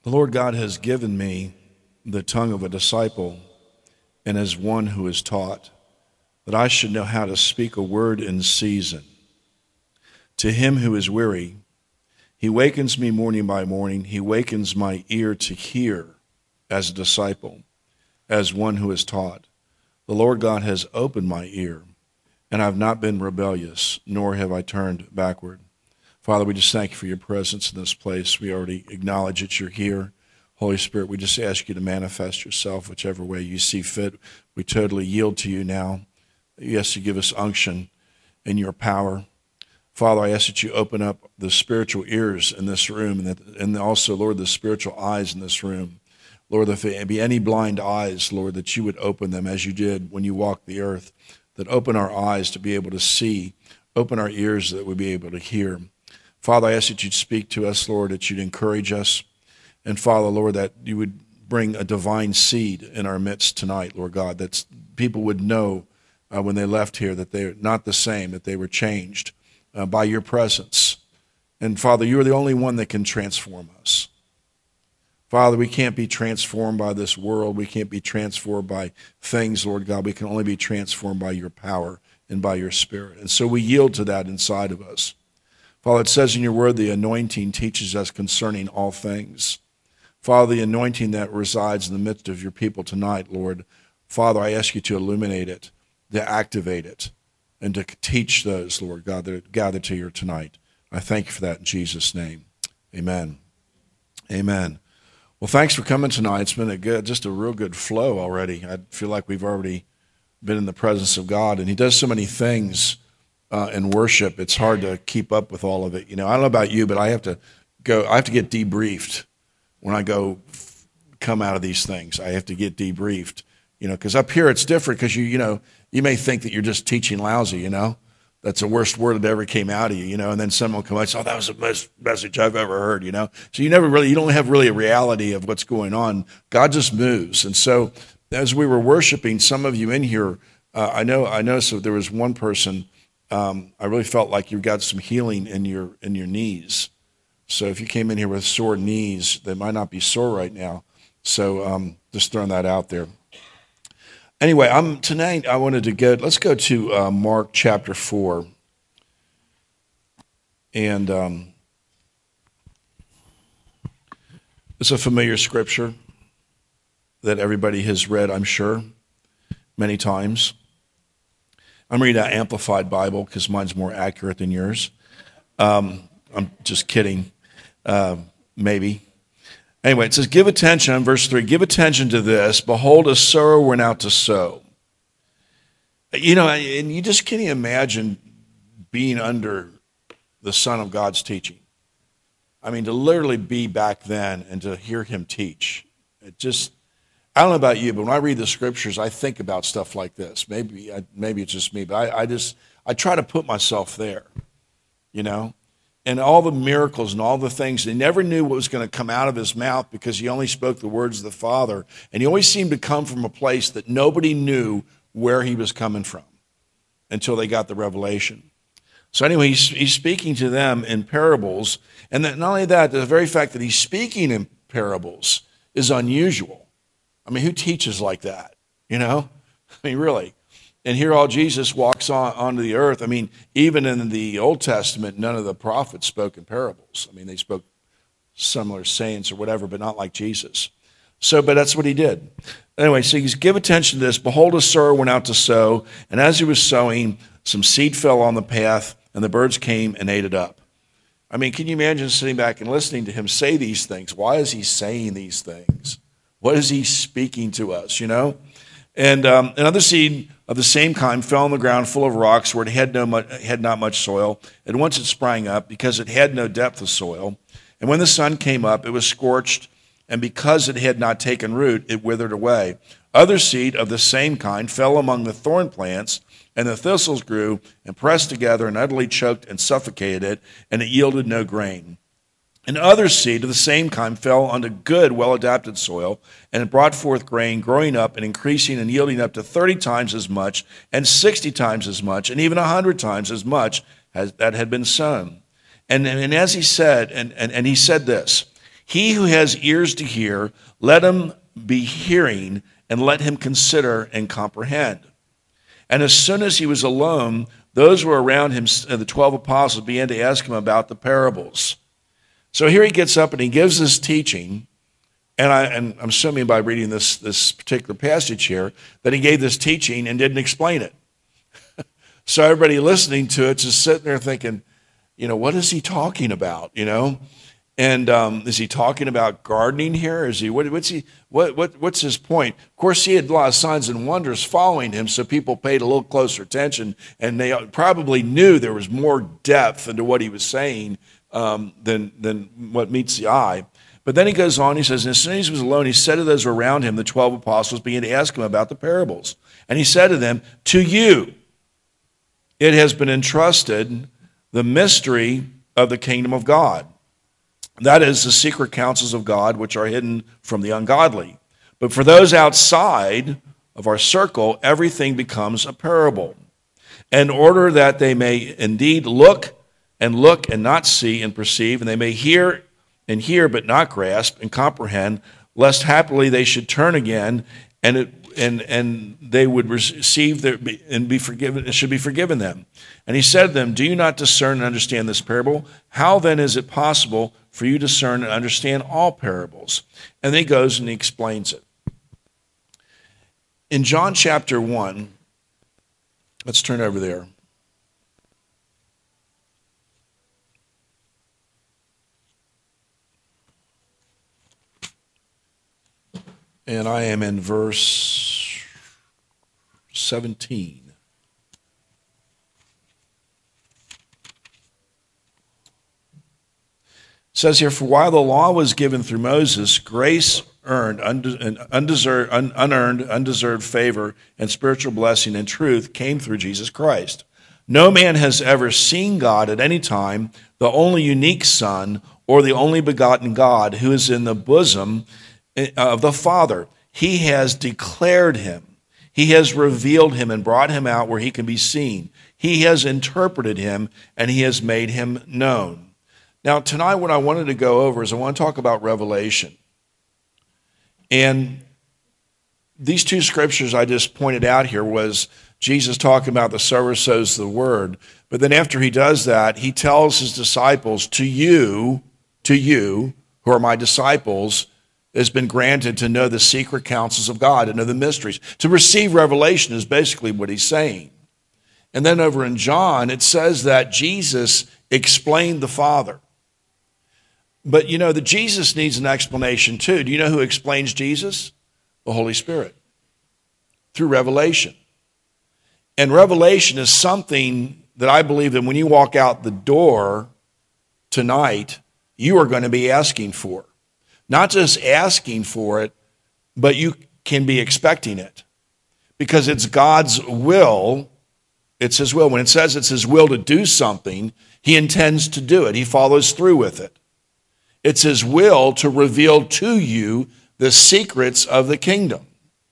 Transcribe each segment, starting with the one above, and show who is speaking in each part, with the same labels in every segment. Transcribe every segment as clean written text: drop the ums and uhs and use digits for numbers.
Speaker 1: The Lord God has given me the tongue of a disciple and as one who is taught, that I should know how to speak a word in season. To him who is weary, he wakens me morning by morning. He wakens my ear to hear as a disciple, as one who is taught. The Lord God has opened my ear, and I have not been rebellious, nor have I turned backward. Father, we just thank you for your presence in this place. We already acknowledge that you're here. Holy Spirit, we just ask you to manifest yourself whichever way you see fit. We totally yield to you now. Yes, you give us unction in your power. Father, I ask that you open up the spiritual ears in this room and also, Lord, the spiritual eyes in this room. Lord, if there be any blind eyes, Lord, that you would open them as you did when you walked the earth, that open our eyes to be able to see, open our ears that we'd be able to hear. Father, I ask that you'd speak to us, Lord, that you'd encourage us. And Father, Lord, that you would bring a divine seed in our midst tonight, Lord God, that people would know when they left here that they're not the same, that they were changed by your presence. And Father, you are the only one that can transform us. Father, we can't be transformed by this world. We can't be transformed by things, Lord God. We can only be transformed by your power and by your Spirit. And so we yield to that inside of us. Father, it says in your word, the anointing teaches us concerning all things. Father, the anointing that resides in the midst of your people tonight, Lord, Father, I ask you to illuminate it, to activate it, and to teach those, Lord God, that are gathered here tonight. I thank you for that in Jesus' name. Amen. Amen. Well, thanks for coming tonight. It's been just a real good flow already. I feel like we've already been in the presence of God, and he does so many things in worship. It's hard to keep up with all of it. You know, I don't know about you, but I have to get debriefed when I come out of these things. I have to get debriefed, you know, because up here it's different because you may think that you're just teaching lousy, you know. That's the worst word that ever came out of you, you know, and then someone will come out and say, oh, that was the best message I've ever heard, you know. So you don't have really a reality of what's going on. God just moves. And so as we were worshiping, some of you in here, I noticed that there was one person, I really felt like you got some healing in your knees. So if you came in here with sore knees, they might not be sore right now. So just throwing that out there. Anyway, tonight I wanted to let's go to Mark chapter 4. And it's a familiar scripture that everybody has read, I'm sure, many times. I'm reading an Amplified Bible because mine's more accurate than yours. I'm just kidding. Maybe. Anyway, it says, give attention, verse 3, give attention to this. Behold, a sower went out to sow. You know, and you just can't imagine being under the Son of God's teaching. I mean, to literally be back then and to hear him teach. I don't know about you, but when I read the scriptures, I think about stuff like this. Maybe it's just me, but I try to put myself there, you know. And all the miracles and all the things, they never knew what was going to come out of his mouth because he only spoke the words of the Father. And he always seemed to come from a place that nobody knew where he was coming from until they got the revelation. So anyway, he's speaking to them in parables. And that not only that, the very fact that he's speaking in parables is unusual. I mean, who teaches like that, you know? I mean, really. And here all Jesus walks onto the earth. I mean, even in the Old Testament, none of the prophets spoke in parables. I mean, they spoke similar sayings or whatever, but not like Jesus. But that's what he did. Anyway, so he's give attention to this. Behold, a sower went out to sow, and as he was sowing, some seed fell on the path, and the birds came and ate it up. I mean, can you imagine sitting back and listening to him say these things? Why is he saying these things? What is he speaking to us, you know? And another seed of the same kind fell on the ground full of rocks where it had not much soil. And once it sprang up, because it had no depth of soil. And when the sun came up, it was scorched, and because it had not taken root, it withered away. Other seed of the same kind fell among the thorn plants, and the thistles grew and pressed together and utterly choked and suffocated it, and it yielded no grain. And other seed of the same kind fell onto good, well-adapted soil, and it brought forth grain, growing up and increasing and yielding up to 30 times as much, and 60 times as much, and even 100 times as much as that had been sown. And as he said, and he said this, He who has ears to hear, let him be hearing, and let him consider and comprehend. And as soon as he was alone, those who were around him, the 12 apostles, began to ask him about the parables. So here he gets up and he gives this teaching, and I'm assuming by reading this particular passage here, that he gave this teaching and didn't explain it. So everybody listening to it is sitting there thinking, what is he talking about, And is he talking about gardening here? Is he what's his point? Of course, he had a lot of signs and wonders following him, so people paid a little closer attention, and they probably knew there was more depth into what he was saying than what meets the eye. But then he goes on, he says, and as soon as he was alone, he said to those around him, the 12 apostles, began to ask him about the parables. And he said to them, to you it has been entrusted the mystery of the kingdom of God. That is, the secret counsels of God, which are hidden from the ungodly. But for those outside of our circle, everything becomes a parable, in order that they may indeed look and not see and perceive, and they may hear but not grasp and comprehend, lest happily they should turn again and they would receive and be forgiven. It should be forgiven them. And he said to them, do you not discern and understand this parable? How then is it possible for you to discern and understand all parables? And then he goes and he explains it. In John chapter 1, let's turn over there. And I am in verse 17. It says here, for while the law was given through Moses, grace earned unearned, undeserved favor and spiritual blessing and truth came through Jesus Christ. No man has ever seen God at any time, the only unique Son, or the only begotten God, who is in the bosom of the Father. He has declared him. He has revealed him and brought him out where he can be seen. He has interpreted him, and he has made him known. Now, tonight what I wanted to go over is I want to talk about Revelation. And these two scriptures I just pointed out here was Jesus talking about the sower sows the word. But then after he does that, he tells his disciples, to you, who are my disciples, has been granted to know the secret counsels of God, to know the mysteries. To receive revelation is basically what he's saying. And then over in John, it says that Jesus explained the Father. But that Jesus needs an explanation too. Do you know who explains Jesus? The Holy Spirit. Through revelation. And revelation is something that I believe that when you walk out the door tonight, you are going to be asking for. Not just asking for it, but you can be expecting it. Because it's God's will. It's his will. When it says it's his will to do something, he intends to do it. He follows through with it. It's his will to reveal to you the secrets of the kingdom.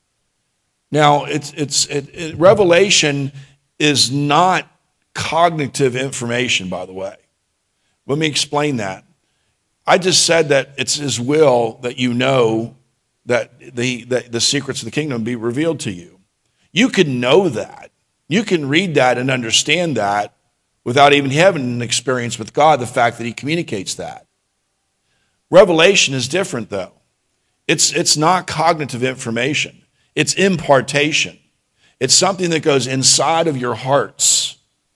Speaker 1: Now, revelation is not cognitive information, by the way. Let me explain that. I just said that it's his will that you know that the secrets of the kingdom be revealed to you. You can know that. You can read that and understand that without even having an experience with God, the fact that he communicates that. Revelation is different, though. It's not cognitive information. It's impartation. It's something that goes inside of your hearts.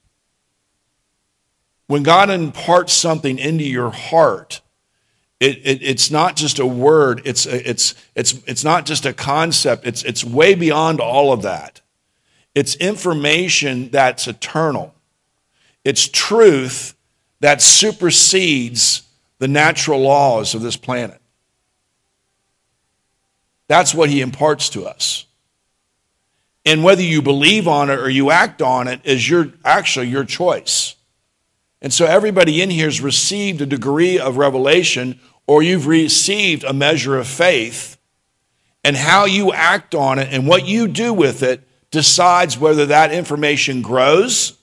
Speaker 1: When God imparts something into your heart, it's not just a word. It's not just a concept. It's way beyond all of that. It's information that's eternal. It's truth that supersedes the natural laws of this planet. That's what he imparts to us. And whether you believe on it or you act on it is actually your choice. And so everybody in here has received a degree of revelation, or you've received a measure of faith, and how you act on it and what you do with it decides whether that information grows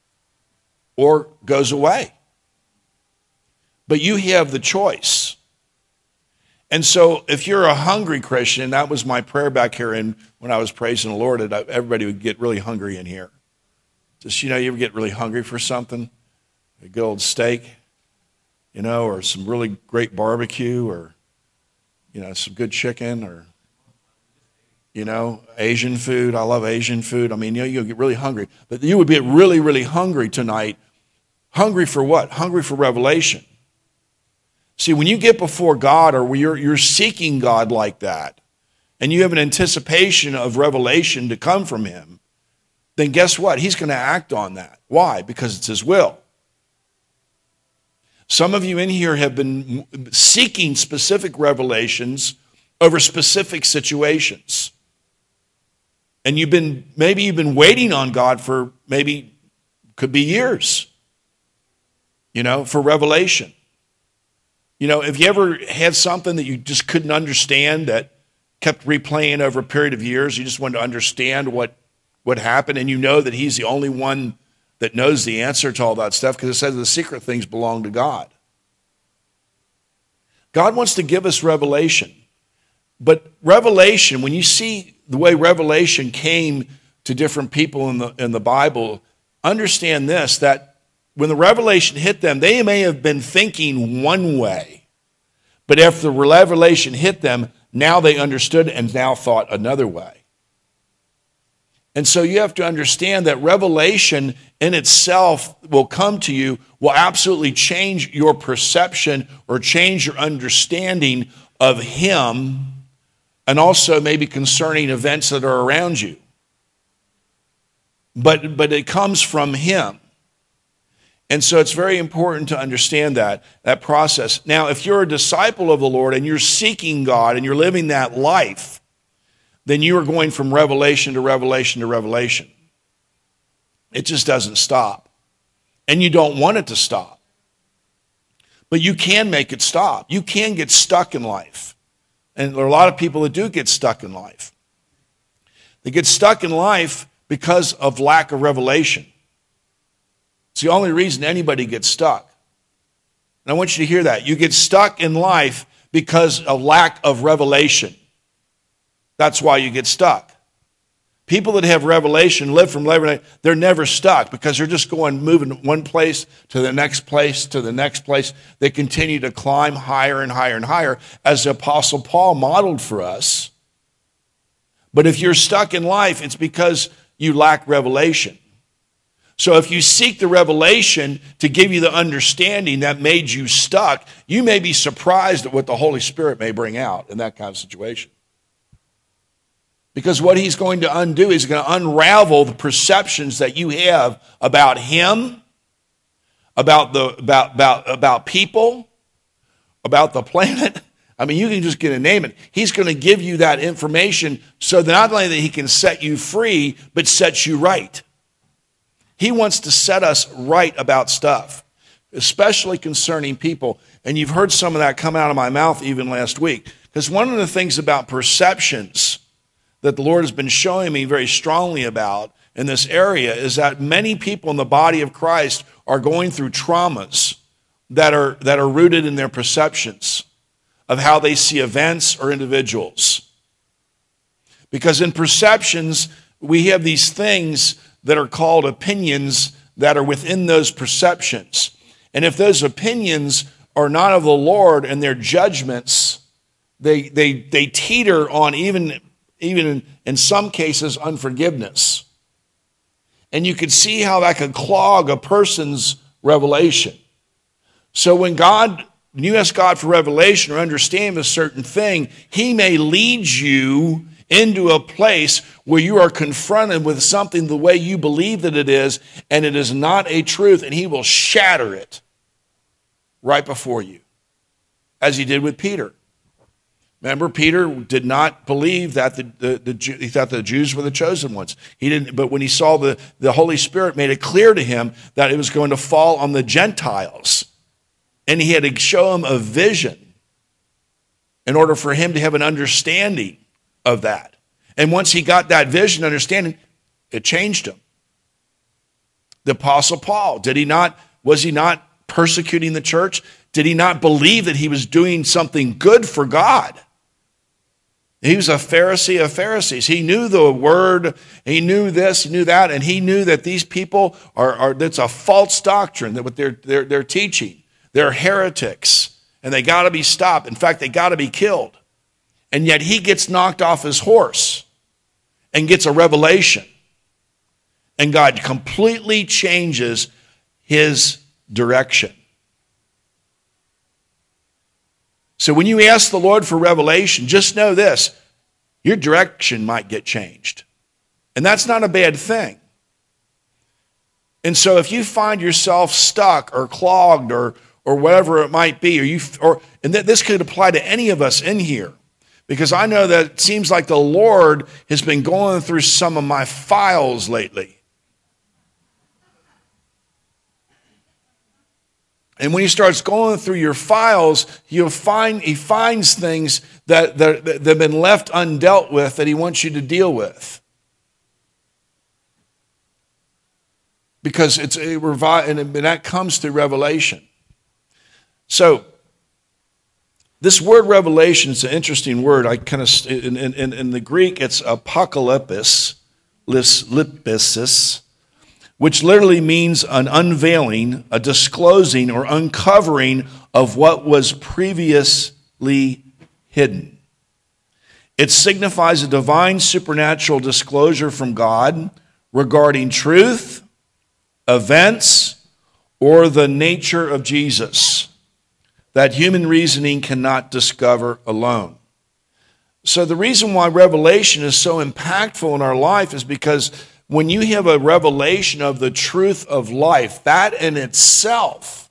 Speaker 1: or goes away. But you have the choice. And so if you're a hungry Christian, that was my prayer back here when I was praising the Lord, that everybody would get really hungry in here. Just, you ever get really hungry for something? A good old steak, or some really great barbecue, or, some good chicken, or, Asian food. I love Asian food. I mean, you'll get really hungry. But you would get really, really hungry tonight. Hungry for what? Hungry for revelation. See, when you get before God, or you're seeking God like that, and you have an anticipation of revelation to come from him, then guess what? He's going to act on that. Why? Because it's his will. Some of you in here have been seeking specific revelations over specific situations. And maybe you've been waiting on God for could be years, for revelation. If you ever had something that you just couldn't understand that kept replaying over a period of years, you just wanted to understand what happened, and that he's the only one that knows the answer to all that stuff, because it says the secret things belong to God. God wants to give us revelation. But revelation, when you see the way revelation came to different people in the Bible, understand this, that when the revelation hit them, they may have been thinking one way, but after the revelation hit them, now they understood and now thought another way. And so you have to understand that revelation in itself will come to you, will absolutely change your perception or change your understanding of him, and also maybe concerning events that are around you. But it comes from him. And so it's very important to understand that process. Now, if you're a disciple of the Lord and you're seeking God and you're living that life, then you are going from revelation to revelation to revelation. It just doesn't stop. And you don't want it to stop. But you can make it stop. You can get stuck in life. And there are a lot of people that do get stuck in life. They get stuck in life because of lack of revelation. It's the only reason anybody gets stuck. And I want you to hear that. You get stuck in life because of lack of revelation. That's why you get stuck. People that have revelation, live from revelation, they're never stuck because they're just moving one place to the next place to the next place. They continue to climb higher and higher and higher, as the Apostle Paul modeled for us. But if you're stuck in life, it's because you lack revelation. So if you seek the revelation to give you the understanding that made you stuck, you may be surprised at what the Holy Spirit may bring out in that kind of situation. Because what he's going to undo is going to unravel the perceptions that you have about him, about people, about the planet. I mean, you can just get a name it. He's going to give you that information so that not only that he can set you free, but set you right. He wants to set us right about stuff, especially concerning people. And you've heard some of that come out of my mouth even last week. Because one of the things about perceptions that the Lord has been showing me very strongly about in this area is that many people in the body of Christ are going through traumas that are rooted in their perceptions of how they see events or individuals. Because in perceptions, we have these things that are called opinions that are within those perceptions. And if those opinions are not of the Lord and their judgments, they teeter on even in some cases unforgiveness. And you can see how that could clog a person's revelation. So when you ask God for revelation or understand a certain thing, he may lead you into a place where you are confronted with something the way you believe that it is, and it is not a truth, and he will shatter it right before you, as he did with Peter. Remember, Peter did not believe that he thought the Jews were the chosen ones. He didn't. But when he saw the Holy Spirit made it clear to him that it was going to fall on the Gentiles, and he had to show him a vision in order for him to have an understanding of that. And once he got that vision, understanding, it changed him. The Apostle Paul, was he not persecuting the church? did he not believe that he was doing something good for God? He was a Pharisee of Pharisees. He knew the word, he knew this, he knew that, and he knew that these people that's a false doctrine, that what they're teaching. They're heretics, and they got to be stopped. In fact, they got to be killed. And yet he gets knocked off his horse and gets a revelation. And God completely changes his direction. So when you ask the Lord for revelation, just know this, your direction might get changed. And that's not a bad thing. And so if you find yourself stuck or clogged or whatever it might be, and this could apply to any of us in here, because I know that it seems like the Lord has been going through some of my files lately. And when he starts going through your files, he finds things that have been left undealt with that he wants you to deal with. Because and that comes through revelation. So, this word revelation is an interesting word. I kind of in the Greek it's apocalypsis, which literally means an unveiling, a disclosing or uncovering of what was previously hidden. It signifies a divine supernatural disclosure from God regarding truth, events, or the nature of Jesus that human reasoning cannot discover alone. So the reason why revelation is so impactful in our life is because when you have a revelation of the truth of life, that in itself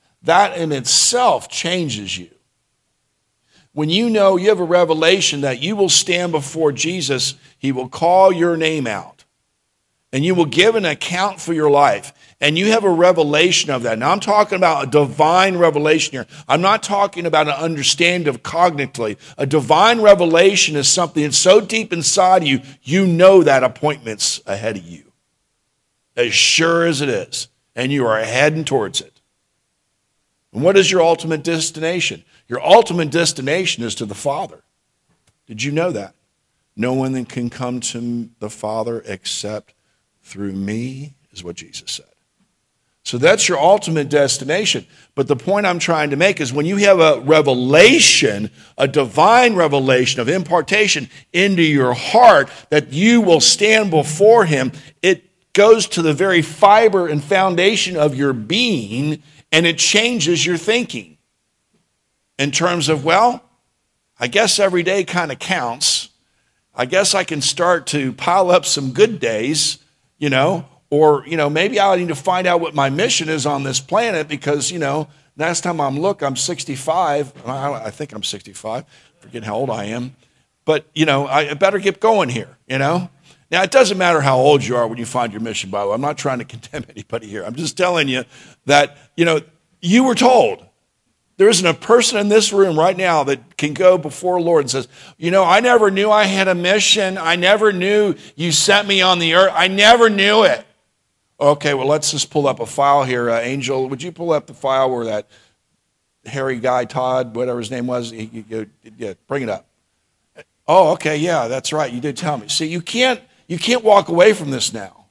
Speaker 1: changes you. When you know you have a revelation that you will stand before Jesus, he will call your name out, and you will give an account for your life, and you have a revelation of that. Now, I'm talking about a divine revelation here. I'm not talking about an understanding of cognitively. A divine revelation is something that's so deep inside of you, you know that appointment's ahead of you, as sure as it is, and you are heading towards it. And what is your ultimate destination? Your ultimate destination is to the Father. Did you know that? No one can come to the Father except through me, is what Jesus said. So that's your ultimate destination. But the point I'm trying to make is when you have a revelation, a divine revelation of impartation into your heart that you will stand before him, it goes to the very fiber and foundation of your being, and it changes your thinking. In terms of, well, I guess every day kind of counts. I guess I can start to pile up some good days, or, maybe I need to find out what my mission is on this planet because, last time I'm 65. I think I'm 65, forgetting how old I am. But, I better get going here, Now, it doesn't matter how old you are when you find your mission, by the way. I'm not trying to condemn anybody here. I'm just telling you that, you were told. There isn't a person in this room right now that can go before the Lord and says, I never knew I had a mission. I never knew you sent me on the earth. I never knew it. Okay, well, let's just pull up a file here. Angel, would you pull up the file where that hairy guy, Todd, whatever his name was, yeah, bring it up. Oh, okay, yeah, that's right. You did tell me. See, you can't walk away from this now.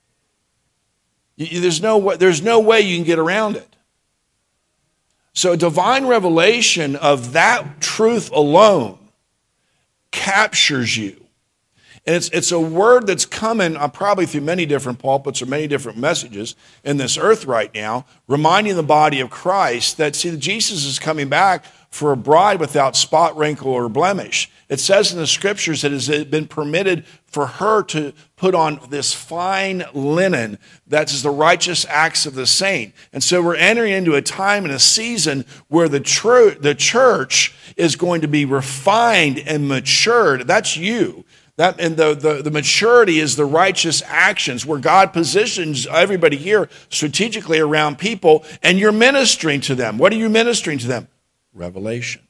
Speaker 1: There's no way you can get around it. So divine revelation of that truth alone captures you. And it's a word that's coming probably through many different pulpits or many different messages in this earth right now, reminding the body of Christ that, see, Jesus is coming back for a bride without spot, wrinkle, or blemish. It says in the scriptures that it has been permitted for her to put on this fine linen that's the righteous acts of the saint. And so we're entering into a time and a season where the church is going to be refined and matured. That's you. And the maturity is the righteous actions where God positions everybody here strategically around people, and you're ministering to them. What are you ministering to them? Revelation.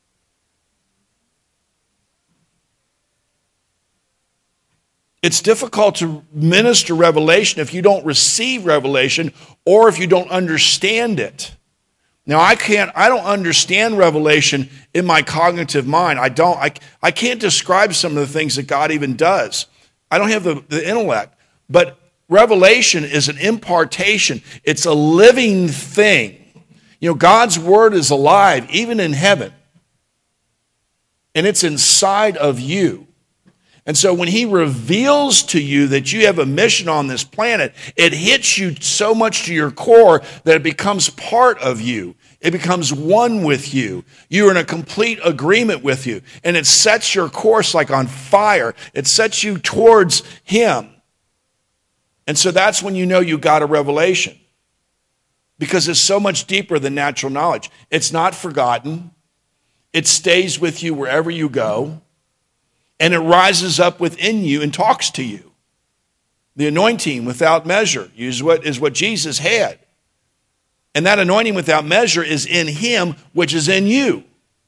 Speaker 1: It's difficult to minister revelation if you don't receive revelation or if you don't understand it. Now, I don't understand revelation in my cognitive mind. I can't describe some of the things that God even does. I don't have the intellect. But revelation is an impartation. It's a living thing. God's word is alive, even in heaven. And it's inside of you. And so when he reveals to you that you have a mission on this planet, it hits you so much to your core that it becomes part of you. It becomes one with you. You're in a complete agreement with you. And it sets your course like on fire. It sets you towards him. And so that's when you know you got a revelation. Because it's so much deeper than natural knowledge. It's not forgotten. It stays with you wherever you go. And it rises up within you and talks to you. The anointing without measure is what Jesus had. And that anointing without measure is in him, which is in you.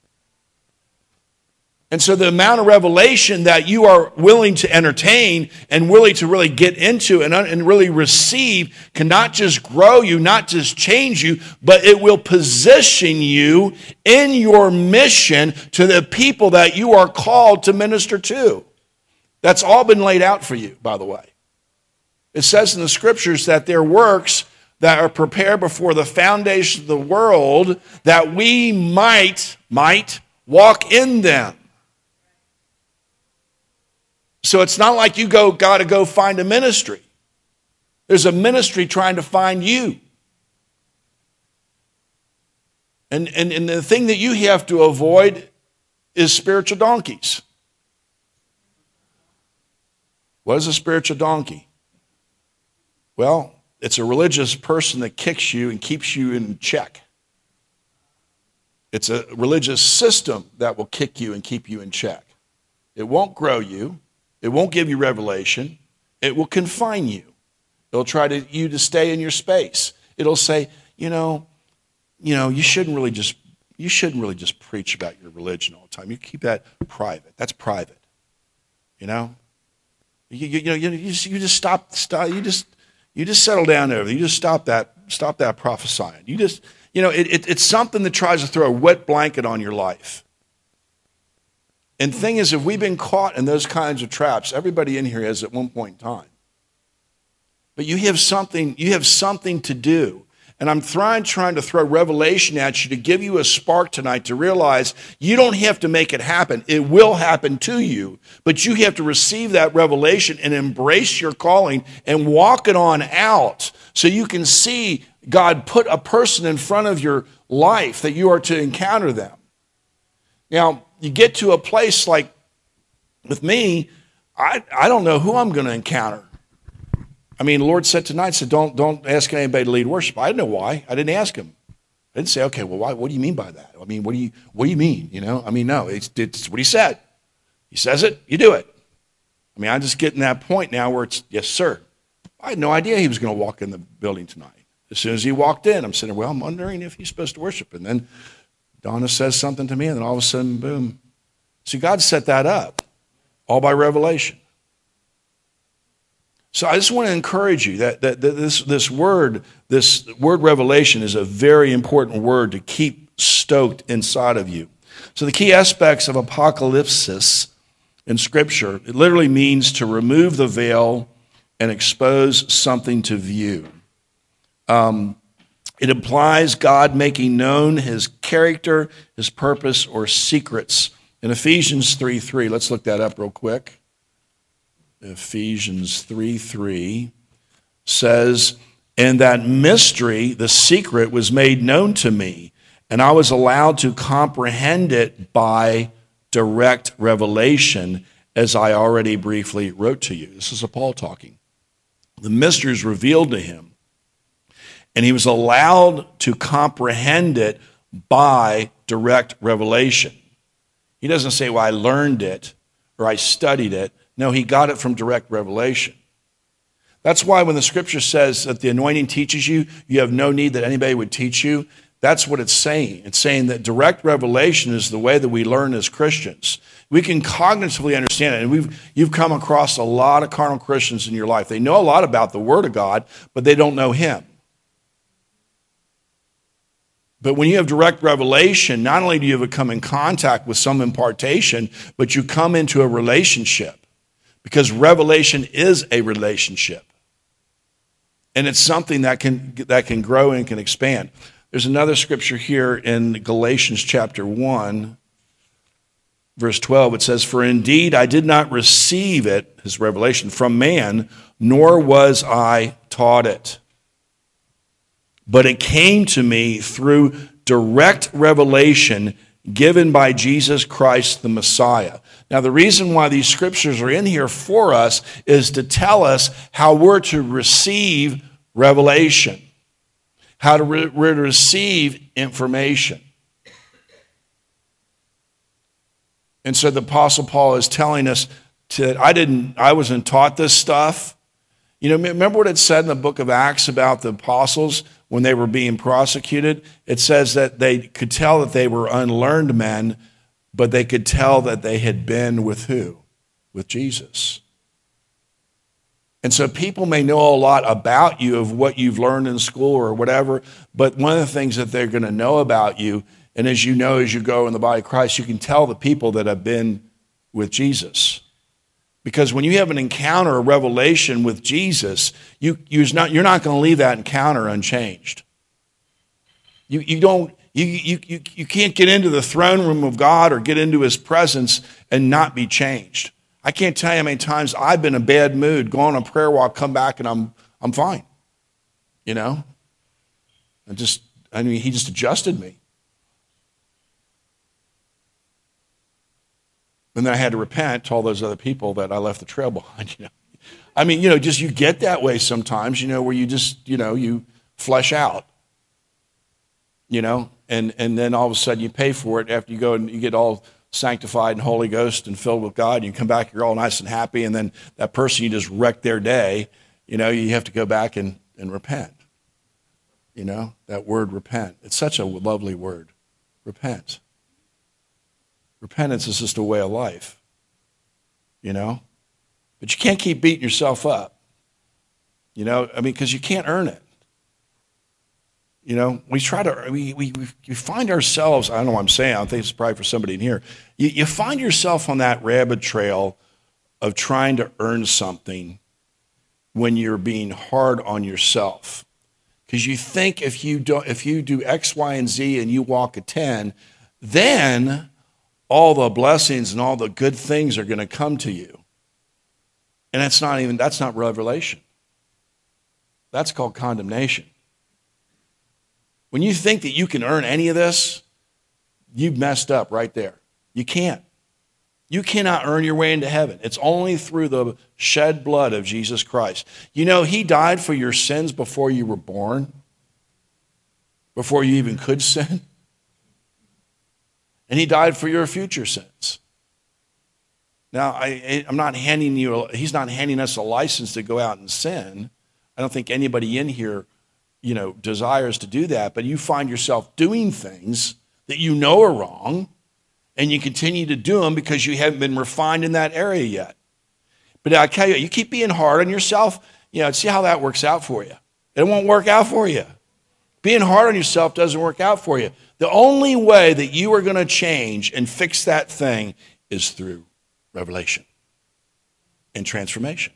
Speaker 1: And so the amount of revelation that you are willing to entertain and willing to really get into and really receive can not just grow you, not just change you, but it will position you in your mission to the people that you are called to minister to. That's all been laid out for you, by the way. It says in the scriptures that there are works that are prepared before the foundation of the world that we might walk in them. So it's not like you got to go find a ministry. There's a ministry trying to find you. And the thing that you have to avoid is spiritual donkeys. What is a spiritual donkey? Well, it's a religious person that kicks you and keeps you in check. It's a religious system that will kick you and keep you in check. It won't grow you. It won't give you revelation. It will confine you. It'll try you to stay in your space. It'll say, you shouldn't really just preach about your religion all the time. You keep that private. That's private. You just stop. You just settle down there. You just stop that prophesying. It's something that tries to throw a wet blanket on your life. And the thing is, if we've been caught in those kinds of traps, everybody in here has at one point in time. But you have something to do. And I'm trying to throw revelation at you to give you a spark tonight to realize you don't have to make it happen. It will happen to you. But you have to receive that revelation and embrace your calling and walk it on out so you can see God put a person in front of your life that you are to encounter them. Now, you get to a place like with me, I don't know who I'm going to encounter. I mean, the Lord said tonight, don't ask anybody to lead worship. I didn't know why. I didn't ask him. I didn't say, okay, well, why? What do you mean by that? I mean, what do you mean? No, it's what he said. He says it, you do it. I mean, I'm just getting that point now where it's, yes, sir. I had no idea he was going to walk in the building tonight. As soon as he walked in, I'm sitting there, I'm wondering if he's supposed to worship. And then Donna says something to me, and then all of a sudden, boom. See, God set that up, all by revelation. So I just want to encourage you that this word revelation is a very important word to keep stoked inside of you. So the key aspects of apocalypsis in Scripture, it literally means to remove the veil and expose something to view. It implies God making known his character, his purpose, or secrets. In Ephesians 3:3, let's look that up real quick. Ephesians 3:3 says, "And that mystery, the secret, was made known to me, and I was allowed to comprehend it by direct revelation, as I already briefly wrote to you." This is Paul talking. The mystery is revealed to him, and he was allowed to comprehend it by direct revelation. He doesn't say, well, I learned it or I studied it. No, he got it from direct revelation. That's why when the scripture says that the anointing teaches you, you have no need that anybody would teach you. That's what it's saying. It's saying that direct revelation is the way that we learn as Christians. We can cognitively understand it. And you've come across a lot of carnal Christians in your life. They know a lot about the Word of God, but they don't know Him. But when you have direct revelation, not only do you come in contact with some impartation, but you come into a relationship. Because revelation is a relationship. And it's something that can grow and can expand. There's another scripture here in Galatians chapter 1, verse 12. It says, "For indeed I did not receive it," his revelation, "from man, nor was I taught it. But it came to me through direct revelation given by Jesus Christ the Messiah." Now, the reason why these scriptures are in here for us is to tell us how we're to receive revelation, how we're to receive information. And so the Apostle Paul is telling us I wasn't taught this stuff. You know, remember what it said in the book of Acts about the apostles when they were being prosecuted? It says that they could tell that they were unlearned men, but they could tell that they had been with who? With Jesus. And so people may know a lot about you of what you've learned in school or whatever, but one of the things that they're going to know about you, and as you know, as you go in the body of Christ, you can tell the people that have been with Jesus. Because when you have an encounter, a revelation with Jesus, you're not going to leave that encounter unchanged. You can't get into the throne room of God or get into his presence and not be changed. I can't tell you how many times I've been in a bad mood, go on a prayer walk, come back, and I'm fine. You know? He just adjusted me. And then I had to repent to all those other people that I left the trail behind, you know. I mean, you know, just you get that way sometimes, you know, where you just, you know, you flesh out, you know, and then all of a sudden you pay for it after you go and you get all sanctified and Holy Ghost and filled with God. And you come back, you're all nice and happy, and then that person, you just wrecked their day, you know, you have to go back and repent. You know, that word repent. It's such a lovely word, repent. Repentance is just a way of life, you know? But you can't keep beating yourself up, you know? I mean, because you can't earn it. You know, we find ourselves, I don't know what I'm saying, I think it's probably for somebody in here. You find yourself on that rabbit trail of trying to earn something when you're being hard on yourself. Because you think if you do X, Y, and Z and you walk a 10, then all the blessings and all the good things are going to come to you. And that's not revelation. That's called condemnation. When you think that you can earn any of this, you've messed up right there. You can't. You cannot earn your way into heaven. It's only through the shed blood of Jesus Christ. You know, he died for your sins before you were born, before you even could sin. And he died for your future sins. Now, he's not handing us a license to go out and sin. I don't think anybody in here, you know, desires to do that, but you find yourself doing things that you know are wrong, and you continue to do them because you haven't been refined in that area yet. But I tell you, you keep being hard on yourself, you know, see how that works out for you. It won't work out for you. Being hard on yourself doesn't work out for you. The only way that you are going to change and fix that thing is through revelation and transformation.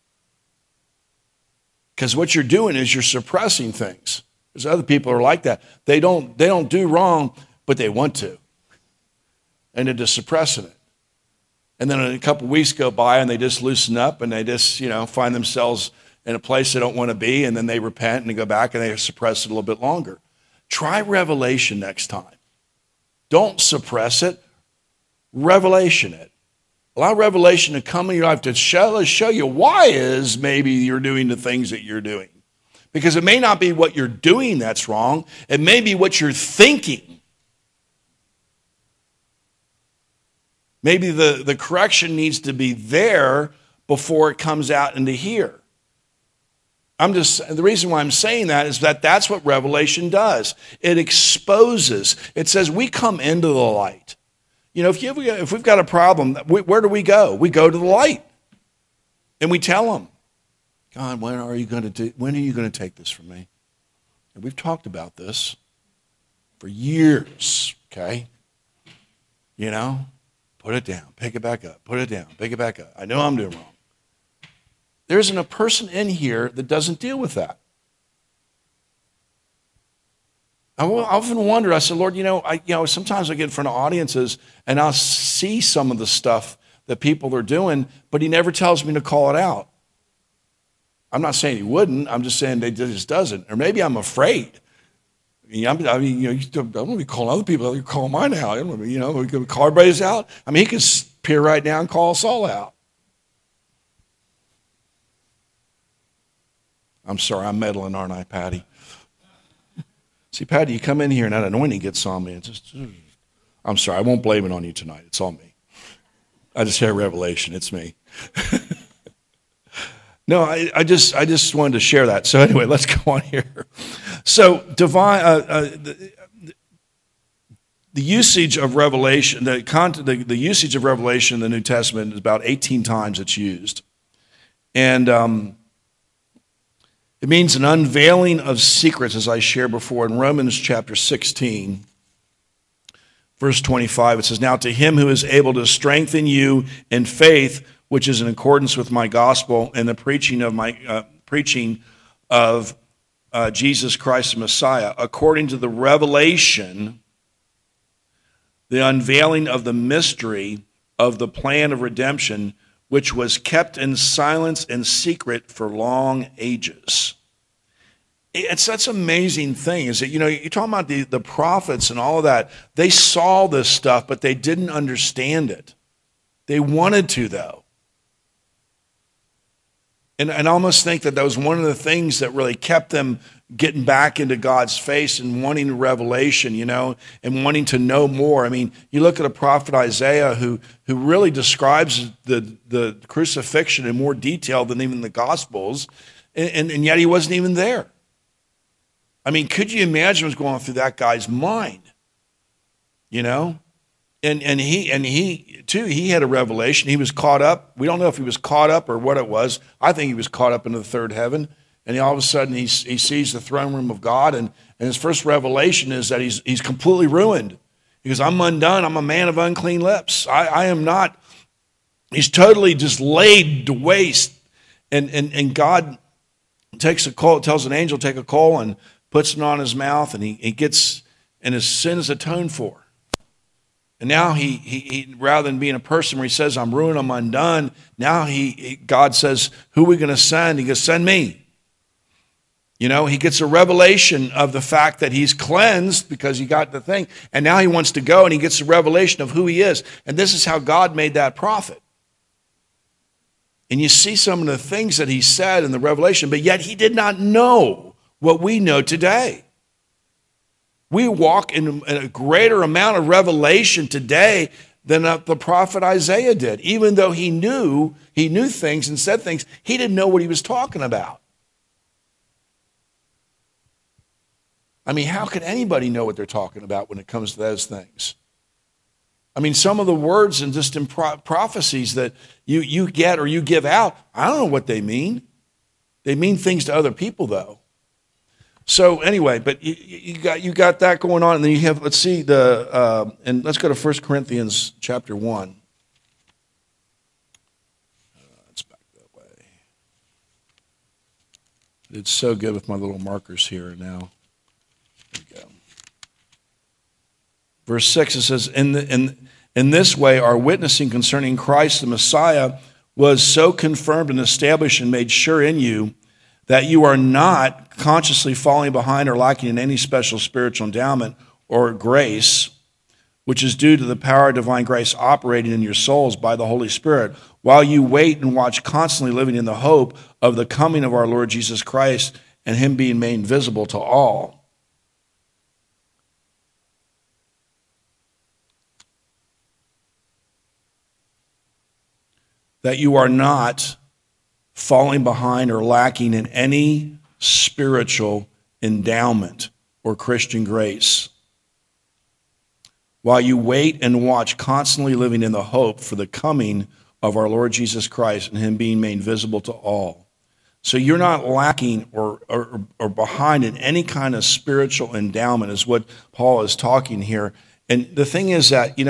Speaker 1: Because what you're doing is you're suppressing things. There's other people who are like that. They don't do wrong, but they want to. And they're just suppressing it. And then a couple of weeks go by and they just loosen up and they just, you know, find themselves in a place they don't want to be, and then they repent and they go back and they suppress it a little bit longer. Try revelation next time. Don't suppress it. Revelation it. Allow revelation to come in your life to show you why is maybe you're doing the things that you're doing. Because it may not be what you're doing that's wrong. It may be what you're thinking. Maybe the correction needs to be there before it comes out into here. The reason why I'm saying that is that that's what revelation does. It exposes. It says we come into the light. You know, if we've got a problem, where do we go? We go to the light. And we tell him, God, when are you going to take this from me? And we've talked about this. for years, okay? You know, put it down, pick it back up, put it down, pick it back up. I know I'm doing wrong. There isn't a person in here that doesn't deal with that. I often wonder, I said, Lord, sometimes I get in front of audiences and I'll see some of the stuff that people are doing, but he never tells me to call it out. I'm not saying he wouldn't. I'm just saying he just doesn't. Or maybe I'm afraid. You don't want to be calling other people. You're calling mine out. We can call everybody's out. I mean, he could appear right now and call us all out. I'm sorry, I'm meddling, aren't I, Patty? See, Patty, you come in here and that anointing gets on me. I'm sorry, I won't blame it on you tonight. It's on me. I just had a revelation. It's me. No, I just wanted to share that. So anyway, let's go on here. So the usage of Revelation, the usage of Revelation in the New Testament is about 18 times it's used, and it means an unveiling of secrets, as I shared before in Romans chapter 16, verse 25. It says, "Now to him who is able to strengthen you in faith, which is in accordance with my gospel and the preaching of Jesus Christ the Messiah, according to the revelation, the unveiling of the mystery of the plan of redemption, which was kept in silence and secret for long ages." It's such an amazing thing, is that, you're talking about the prophets and all of that. They saw this stuff, but they didn't understand it. They wanted to, though. And I almost think that was one of the things that really kept them getting back into God's face and wanting revelation, and wanting to know more. I mean, you look at a prophet Isaiah who really describes the crucifixion in more detail than even the Gospels, and yet he wasn't even there. I mean, could you imagine what's going through that guy's mind? And he too, he had a revelation. He was caught up. We don't know if he was caught up or what it was. I think he was caught up into the third heaven. And all of a sudden he sees the throne room of God, and his first revelation is that he's completely ruined. He goes, "I'm undone. I'm a man of unclean lips. I am not." He's totally just laid to waste. And God takes a coal, tells an angel to take a coal and puts it on his mouth, and he gets, and his sin is atoned for. And now he rather than being a person where he says, "I'm ruined, I'm undone," now God says, "Who are we going to send?" He goes, "Send me." He gets a revelation of the fact that he's cleansed because he got the thing. And now he wants to go, and he gets a revelation of who he is. And this is how God made that prophet. And you see some of the things that he said in the revelation, but yet he did not know what we know today. We walk in a greater amount of revelation today than the prophet Isaiah did. Even though he knew things and said things, he didn't know what he was talking about. I mean, how can anybody know what they're talking about when it comes to those things? I mean, some of the words and just in prophecies that you get or you give out, I don't know what they mean. They mean things to other people, though. So anyway, but you got that going on, and then you have, let's see, and let's go to 1 Corinthians chapter 1. Let's back that way. It's so good with my little markers here now. There we go. Verse 6, it says, in this way our witnessing concerning Christ the Messiah was so confirmed and established and made sure in you, that you are not consciously falling behind or lacking in any special spiritual endowment or grace, which is due to the power of divine grace operating in your souls by the Holy Spirit, while you wait and watch, constantly living in the hope of the coming of our Lord Jesus Christ and him being made visible to all. That you are not falling behind or lacking in any spiritual endowment or Christian grace, while you wait and watch, constantly living in the hope for the coming of our Lord Jesus Christ and him being made visible to all. So you're not lacking or or behind in any kind of spiritual endowment is what Paul is talking here. And the thing is that,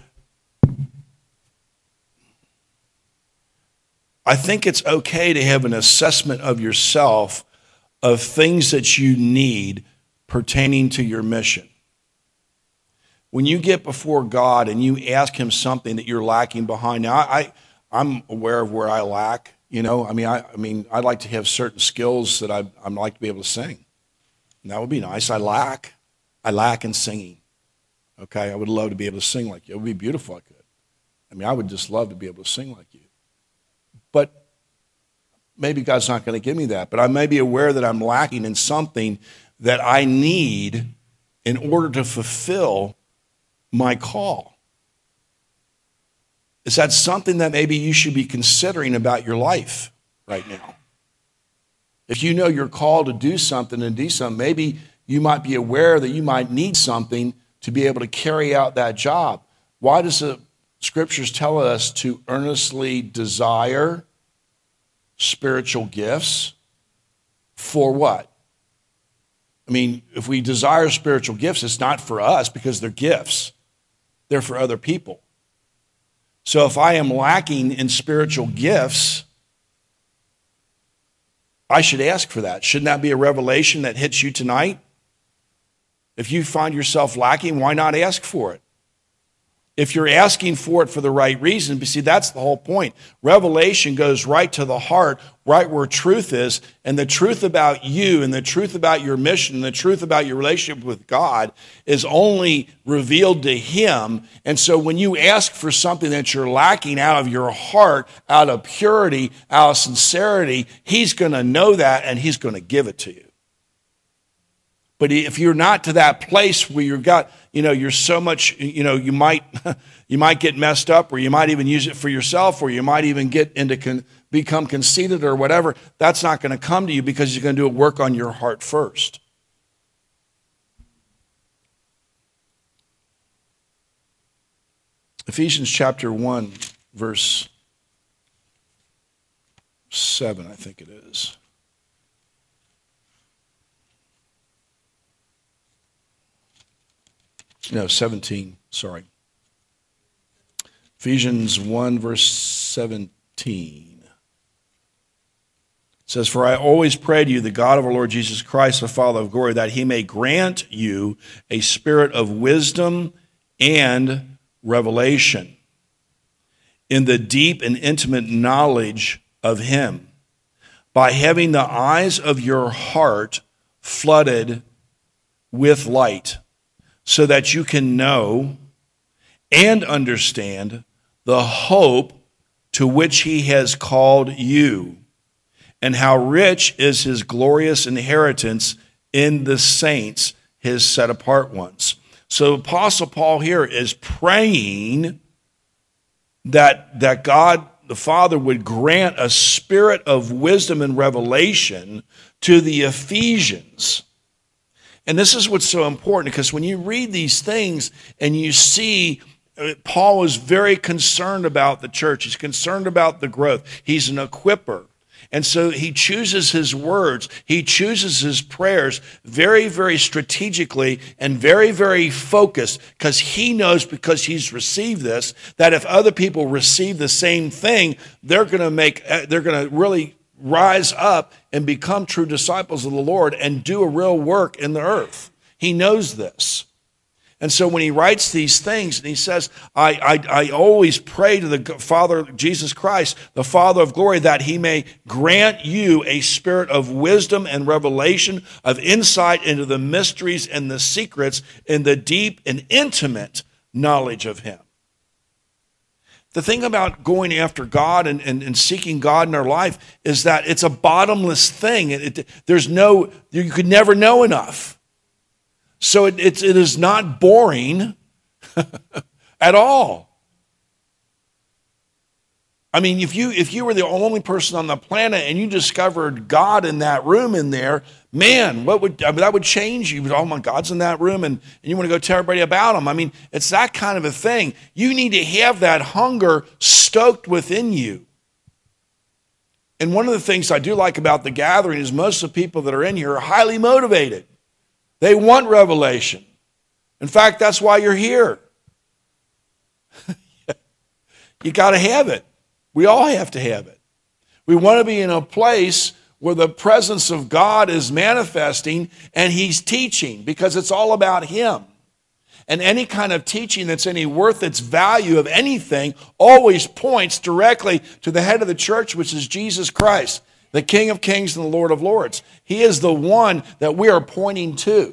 Speaker 1: I think it's okay to have an assessment of yourself of things that you need pertaining to your mission. When you get before God and you ask him something that you're lacking behind, now I'm aware of where I lack. I'd like to have certain skills that I'd like to be able to sing. And that would be nice. I lack in singing. Okay, I would love to be able to sing like you. It would be beautiful if I could. I would just love to be able to sing like you. But maybe God's not going to give me that. But I may be aware that I'm lacking in something that I need in order to fulfill my call. Is that something that maybe you should be considering about your life right now? If you know you're called to do something and do something, maybe you might be aware that you might need something to be able to carry out that job. Why does the scriptures tell us to earnestly desire spiritual gifts? For what? If we desire spiritual gifts, it's not for us because they're gifts. They're for other people. So if I am lacking in spiritual gifts, I should ask for that. Shouldn't that be a revelation that hits you tonight? If you find yourself lacking, why not ask for it? If you're asking for it for the right reason, but see, that's the whole point. Revelation goes right to the heart, right where truth is, and the truth about you and the truth about your mission and the truth about your relationship with God is only revealed to him. And so when you ask for something that you're lacking out of your heart, out of purity, out of sincerity, he's going to know that and he's going to give it to you. But if you're not to that place where you're so much, you might get messed up, or you might even use it for yourself, or you might even get become conceited or whatever. That's not going to come to you because you're going to do a work on your heart first. Ephesians chapter 1, verse 7, I think it is. No, 17, sorry. Ephesians 1, verse 17. It says, "For I always pray to you, the God of our Lord Jesus Christ, the Father of glory, that he may grant you a spirit of wisdom and revelation in the deep and intimate knowledge of him, by having the eyes of your heart flooded with light, so that you can know and understand the hope to which he has called you, and how rich is his glorious inheritance in the saints, his set-apart ones." So Apostle Paul here is praying that God the Father would grant a spirit of wisdom and revelation to the Ephesians. And this is what's so important, because when you read these things and you see Paul is very concerned about the church. He's concerned about the growth. He's an equipper. And so he chooses his words. He chooses his prayers very, very strategically and very, very focused, because he knows, because he's received this, that if other people receive the same thing, they're going to really rise up and become true disciples of the Lord and do a real work in the earth. He knows this. And so when he writes these things and he says, I always pray to the Father, Jesus Christ, the Father of glory, that he may grant you a spirit of wisdom and revelation, of insight into the mysteries and the secrets in the deep and intimate knowledge of him. The thing about going after God and seeking God in our life is that it's a bottomless thing. You could never know enough. So it is not boring at all. I mean, if you were the only person on the planet and you discovered God in that room in there, man, that would change you. Oh my, God's in that room, and you want to go tell everybody about him. I mean, it's that kind of a thing. You need to have that hunger stoked within you. And one of the things I do like about the gathering is most of the people that are in here are highly motivated. They want revelation. In fact, that's why you're here. You got to have it. We all have to have it. We want to be in a place where the presence of God is manifesting and he's teaching, because it's all about him. And any kind of teaching that's any worth its value of anything always points directly to the head of the church, which is Jesus Christ, the King of Kings and the Lord of Lords. He is the one that we are pointing to.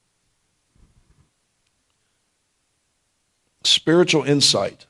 Speaker 1: Spiritual insight.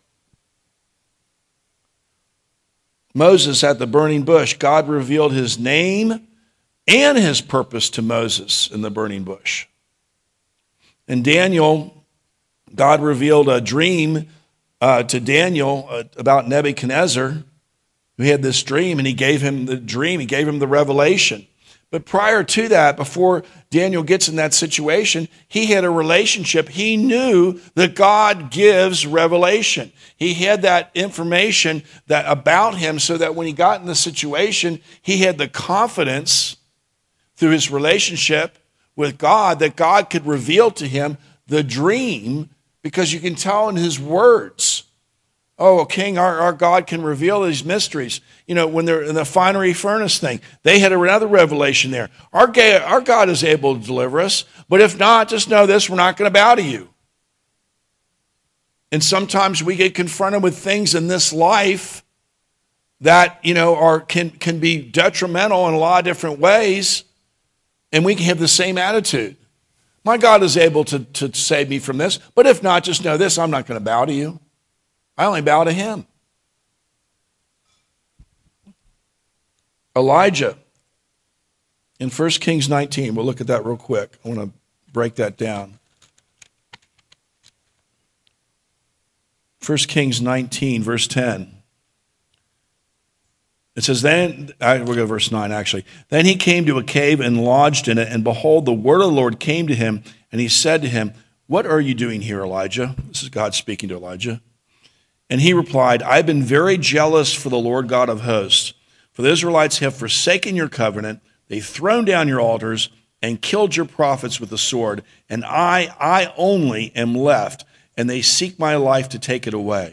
Speaker 1: Moses at the burning bush, God revealed his name and his purpose to Moses in the burning bush. In Daniel, God revealed a dream to Daniel about Nebuchadnezzar, who had this dream, and he gave him the dream, he gave him the revelation. But prior to that, before Daniel gets in that situation, he had a relationship. He knew that God gives revelation. He had that information about him, so that when he got in the situation, he had the confidence through his relationship with God that God could reveal to him the dream, because you can tell in his words. Oh, King, our God can reveal these mysteries. You know, when they're in the fiery furnace thing, they had another revelation there. Our God is able to deliver us, but if not, just know this, we're not going to bow to you. And sometimes we get confronted with things in this life that, you know, can be detrimental in a lot of different ways, and we can have the same attitude. My God is able to save me from this, but if not, just know this, I'm not going to bow to you. I only bow to him. Elijah in 1 Kings 19. We'll look at that real quick. I want to break that down. 1 Kings 19, verse 10. It says, we'll go to verse 9 actually. Then he came to a cave and lodged in it, and behold, the word of the Lord came to him, and he said to him, "What are you doing here, Elijah?" This is God speaking to Elijah. And he replied, "I've been very jealous for the Lord God of hosts, for the Israelites have forsaken your covenant, they've thrown down your altars, and killed your prophets with the sword, and I only am left, and they seek my life to take it away."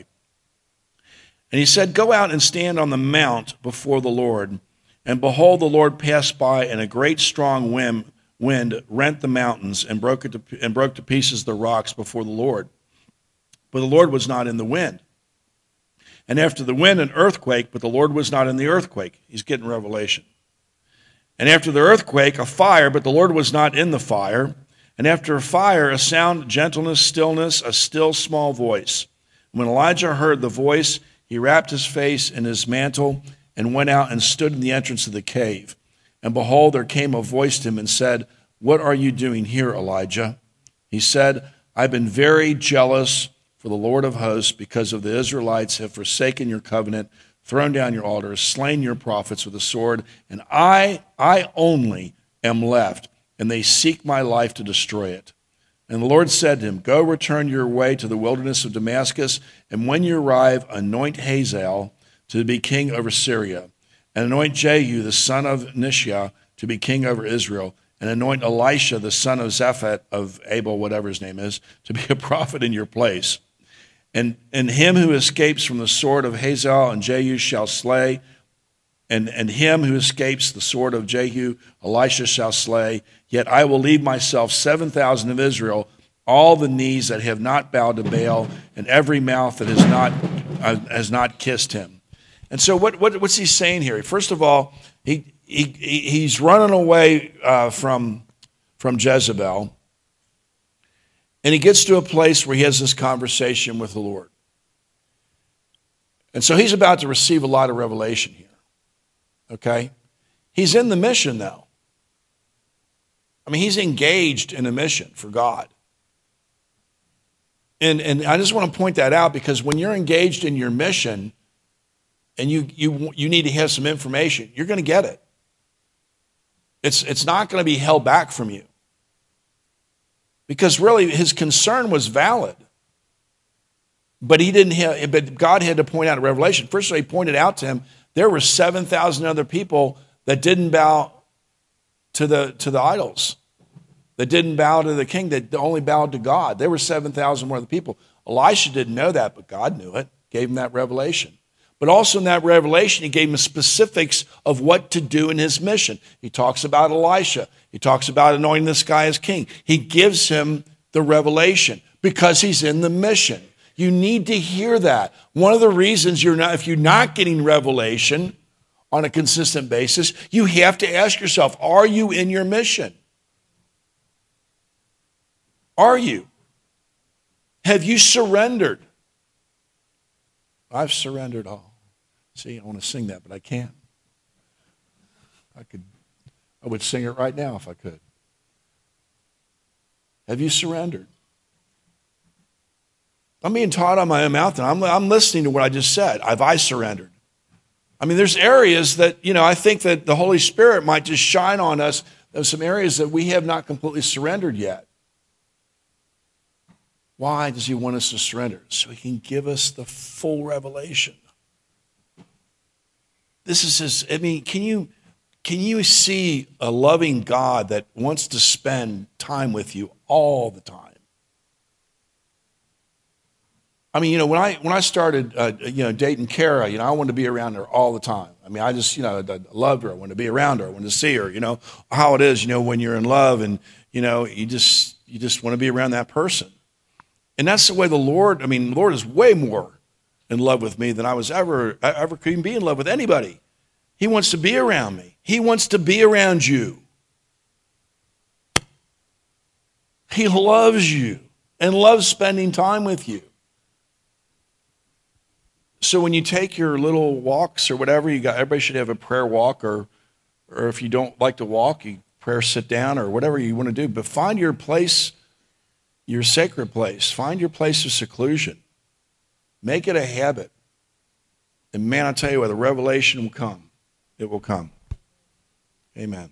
Speaker 1: And he said, "Go out and stand on the mount before the Lord." And behold, the Lord passed by, and a great strong wind rent the mountains and broke to pieces the rocks before the Lord. But the Lord was not in the wind. And after the wind, an earthquake, but the Lord was not in the earthquake. He's getting revelation. And after the earthquake, a fire, but the Lord was not in the fire. And after a fire, a sound, gentleness, stillness, a still small voice. When Elijah heard the voice, he wrapped his face in his mantle and went out and stood in the entrance of the cave. And behold, there came a voice to him and said, "What are you doing here, Elijah?" He said, "I've been very jealous for the Lord of hosts, because of the Israelites have forsaken your covenant, thrown down your altars, slain your prophets with the sword, and I only am left, and they seek my life to destroy it." And the Lord said to him, "Go, return your way to the wilderness of Damascus, and when you arrive, anoint Hazael to be king over Syria, and anoint Jehu the son of Nishiah to be king over Israel, and anoint Elisha the son of Zaphat of Abel, whatever his name is, to be a prophet in your place. And him who escapes from the sword of Hazael and Jehu shall slay, and him who escapes the sword of Jehu, Elisha shall slay. Yet I will leave myself 7,000 of Israel, all the knees that have not bowed to Baal, and every mouth that has not kissed him." And so what's he saying here? First of all, he's running away from Jezebel. And he gets to a place where he has this conversation with the Lord. And so he's about to receive a lot of revelation here. Okay? He's in the mission now. I mean, he's engaged in a mission for God. And I just want to point that out, because when you're engaged in your mission and you need to have some information, you're going to get it. It's not going to be held back from you. Because really, his concern was valid. But God had to point out a revelation. First of all, he pointed out to him There were 7,000 other people that didn't bow to the idols, that didn't bow to the king, that only bowed to God. There were 7,000 more other people. Elisha didn't know that, but God knew it, gave him that revelation. But also in that revelation, he gave him specifics of what to do in his mission. He talks about Elisha. He talks about anointing this guy as king. He gives him the revelation because he's in the mission. You need to hear that. One of the reasons if you're not getting revelation on a consistent basis, you have to ask yourself, are you in your mission? Are you? Have you surrendered? I've surrendered all. See, I want to sing that, but I can't. I would sing it right now if I could. Have you surrendered? I'm being taught on my own mouth, and I'm listening to what I just said. Have I surrendered? I mean, there's areas that, I think that the Holy Spirit might just shine on us. There's some areas that we have not completely surrendered yet. Why does he want us to surrender? So he can give us the full revelation. This is can you see a loving God that wants to spend time with you all the time? I mean, when I started, dating Kara, I wanted to be around her all the time. I mean, I just, I loved her. I wanted to be around her. I wanted to see her, how it is, when you're in love and, you just want to be around that person. And that's the way the Lord is way more in love with me than I was ever could even be in love with anybody. He wants to be around me. He wants to be around you. He loves you and loves spending time with you. So when you take your little walks or whatever, everybody should have a prayer walk, or if you don't like to walk, you prayer sit down or whatever you want to do. But find your place, your sacred place. Find your place of seclusion. Make it a habit. And man, I tell you what, the revelation will come. It will come. Amen.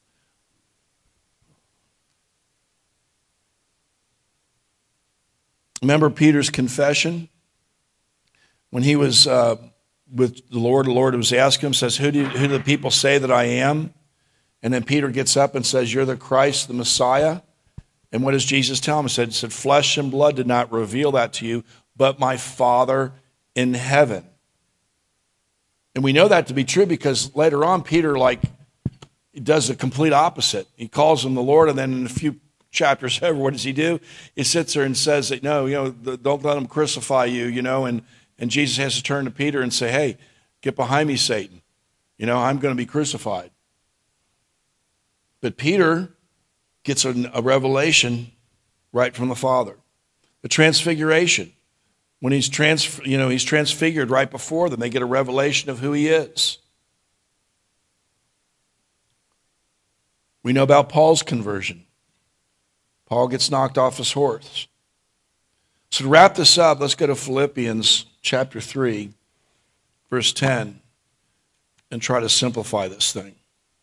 Speaker 1: Remember Peter's confession? When he was with the Lord was asking him, says, who do the people say that I am? And then Peter gets up and says, you're the Christ, the Messiah. And what does Jesus tell him? He said, flesh and blood did not reveal that to you, but my Father in heaven. And we know that to be true because later on, Peter does the complete opposite. He calls him the Lord, and then in a few chapters over, what does he do? He sits there and says that, no, don't let them crucify you, and Jesus has to turn to Peter and say, hey, get behind me, Satan. I'm going to be crucified. But Peter gets a revelation right from the Father. The transfiguration. When he's transfigured right before them, they get a revelation of who he is. We know about Paul's conversion. Paul gets knocked off his horse. So to wrap this up, let's go to Philippians chapter 3, verse 10, and try to simplify this thing.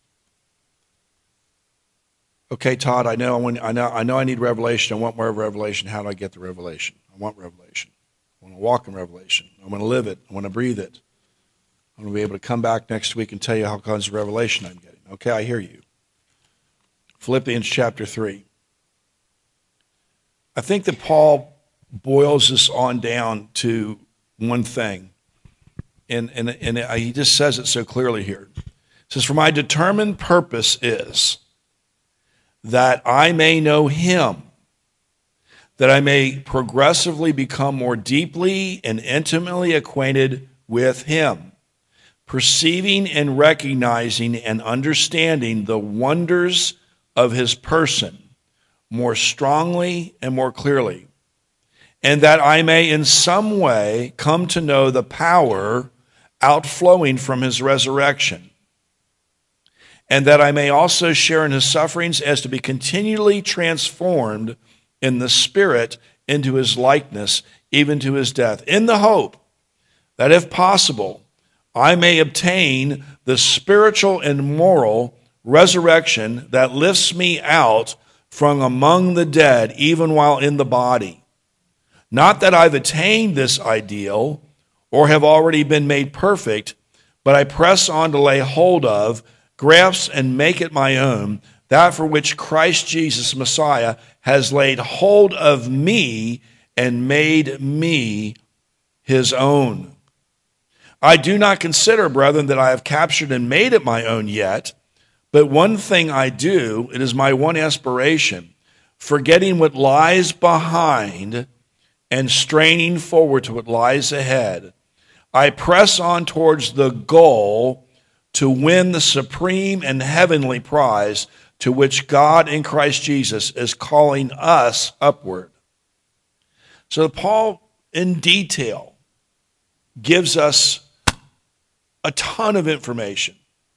Speaker 1: Okay, Todd, I know I need revelation. I want more revelation. How do I get the revelation? I want revelation. I want to walk in revelation. I want to live it. I want to breathe it. I want to be able to come back next week and tell you how kinds of revelation I'm getting. Okay, I hear you. Philippians chapter 3. I think that Paul boils this on down to one thing. And he just says it so clearly here. It says, for my determined purpose is that I may know him, that I may progressively become more deeply and intimately acquainted with him, perceiving and recognizing and understanding the wonders of his person more strongly and more clearly, and that I may in some way come to know the power outflowing from his resurrection, and that I may also share in his sufferings as to be continually transformed in the Spirit into his likeness, even to his death, in the hope that if possible, I may obtain the spiritual and moral resurrection that lifts me out from among the dead, even while in the body. Not that I've attained this ideal or have already been made perfect, But I press on to lay hold of, grasp, and make it my own, that for which Christ Jesus, Messiah, has laid hold of me and made me his own. I do not consider, brethren, that I have captured and made it my own yet, but one thing I do, it is my one aspiration, forgetting what lies behind and straining forward to what lies ahead. I press on towards the goal to win the supreme and heavenly prize to which God in Christ Jesus is calling us upward. So Paul, in detail, gives us a ton of information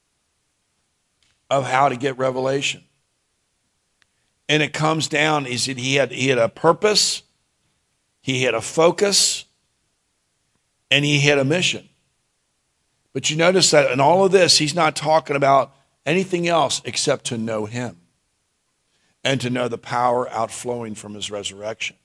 Speaker 1: of how to get revelation. And it comes down, he said he had a purpose, he had a focus, and he had a mission. But you notice that in all of this, he's not talking about anything else except to know him and to know the power outflowing from his resurrection.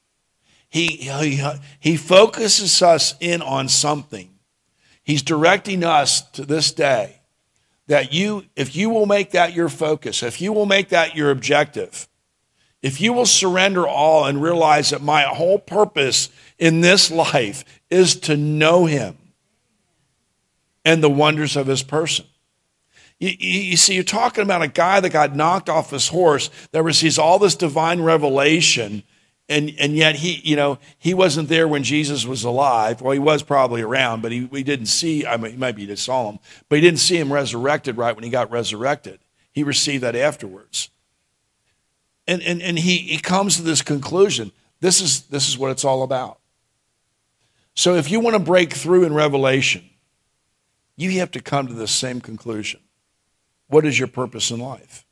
Speaker 1: He focuses us in on something. He's directing us to this day that if you will make that your focus, if you will make that your objective, if you will surrender all and realize that my whole purpose in this life is to know him and the wonders of his person. You see, you're talking about a guy that got knocked off his horse, that receives all this divine revelation, and yet he wasn't there when Jesus was alive. Well, he was probably around, but we didn't see, maybe he saw him, but he didn't see him resurrected right when he got resurrected. He received that afterwards. And he comes to this conclusion. This is what it's all about. So if you want to break through in Revelation, you have to come to the same conclusion. What is your purpose in life?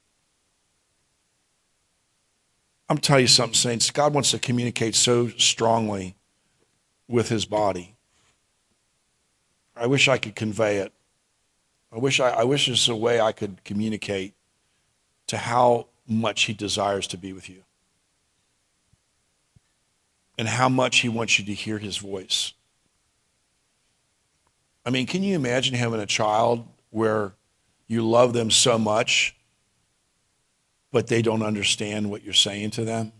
Speaker 1: I'm telling you something, saints. God wants to communicate so strongly with his body. I wish I could convey it. I wish there's a way I could communicate to how much he desires to be with you and how much he wants you to hear his voice. I mean, can you imagine having a child where you love them so much, but they don't understand what you're saying to them?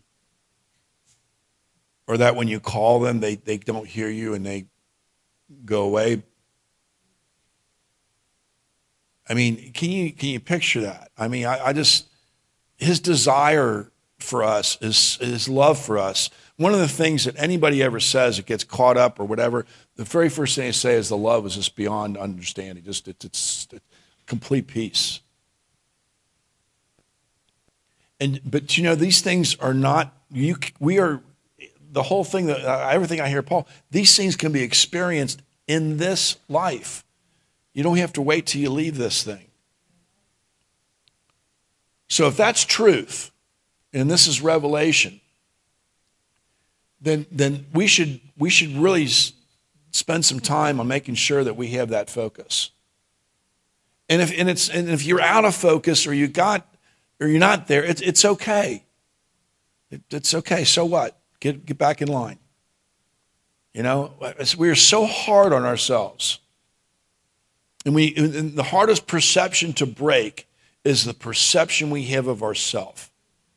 Speaker 1: Or that when you call them, they don't hear you and they go away? I mean, can you picture that? I mean, I just, his desire for us, his love for us. One of the things that anybody ever says, it gets caught up or whatever, the very first thing they say is the love is just beyond understanding. It's complete peace. But these things are not, we are, the whole thing, everything I hear Paul, these things can be experienced in this life. You don't have to wait till you leave this thing. So if that's truth, and this is revelation, then we should really spend some time on making sure that we have that focus. And if you're out of focus or you're not there, it's okay. It's okay. So what? Get back in line. We are so hard on ourselves. And the hardest perception to break is the perception we have of ourselves.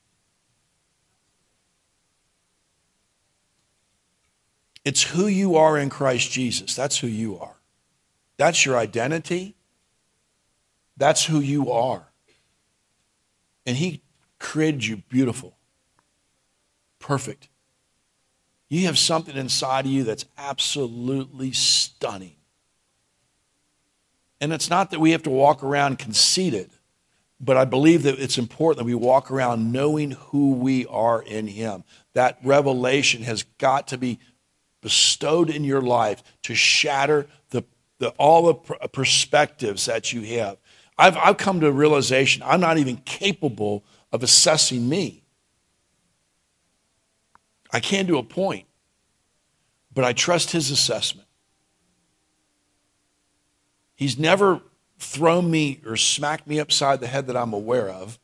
Speaker 1: It's who you are in Christ Jesus. That's who you are. That's your identity. That's who you are. And he created you beautiful, perfect. You have something inside of you that's absolutely stunning. And it's not that we have to walk around conceited, but I believe that it's important that we walk around knowing who we are in him. That revelation has got to be bestowed in your life to shatter all the perspectives that you have. I've come to a realization I'm not even capable of assessing me. I can to a point, but I trust his assessment. He's never thrown me or smacked me upside the head that I'm aware of.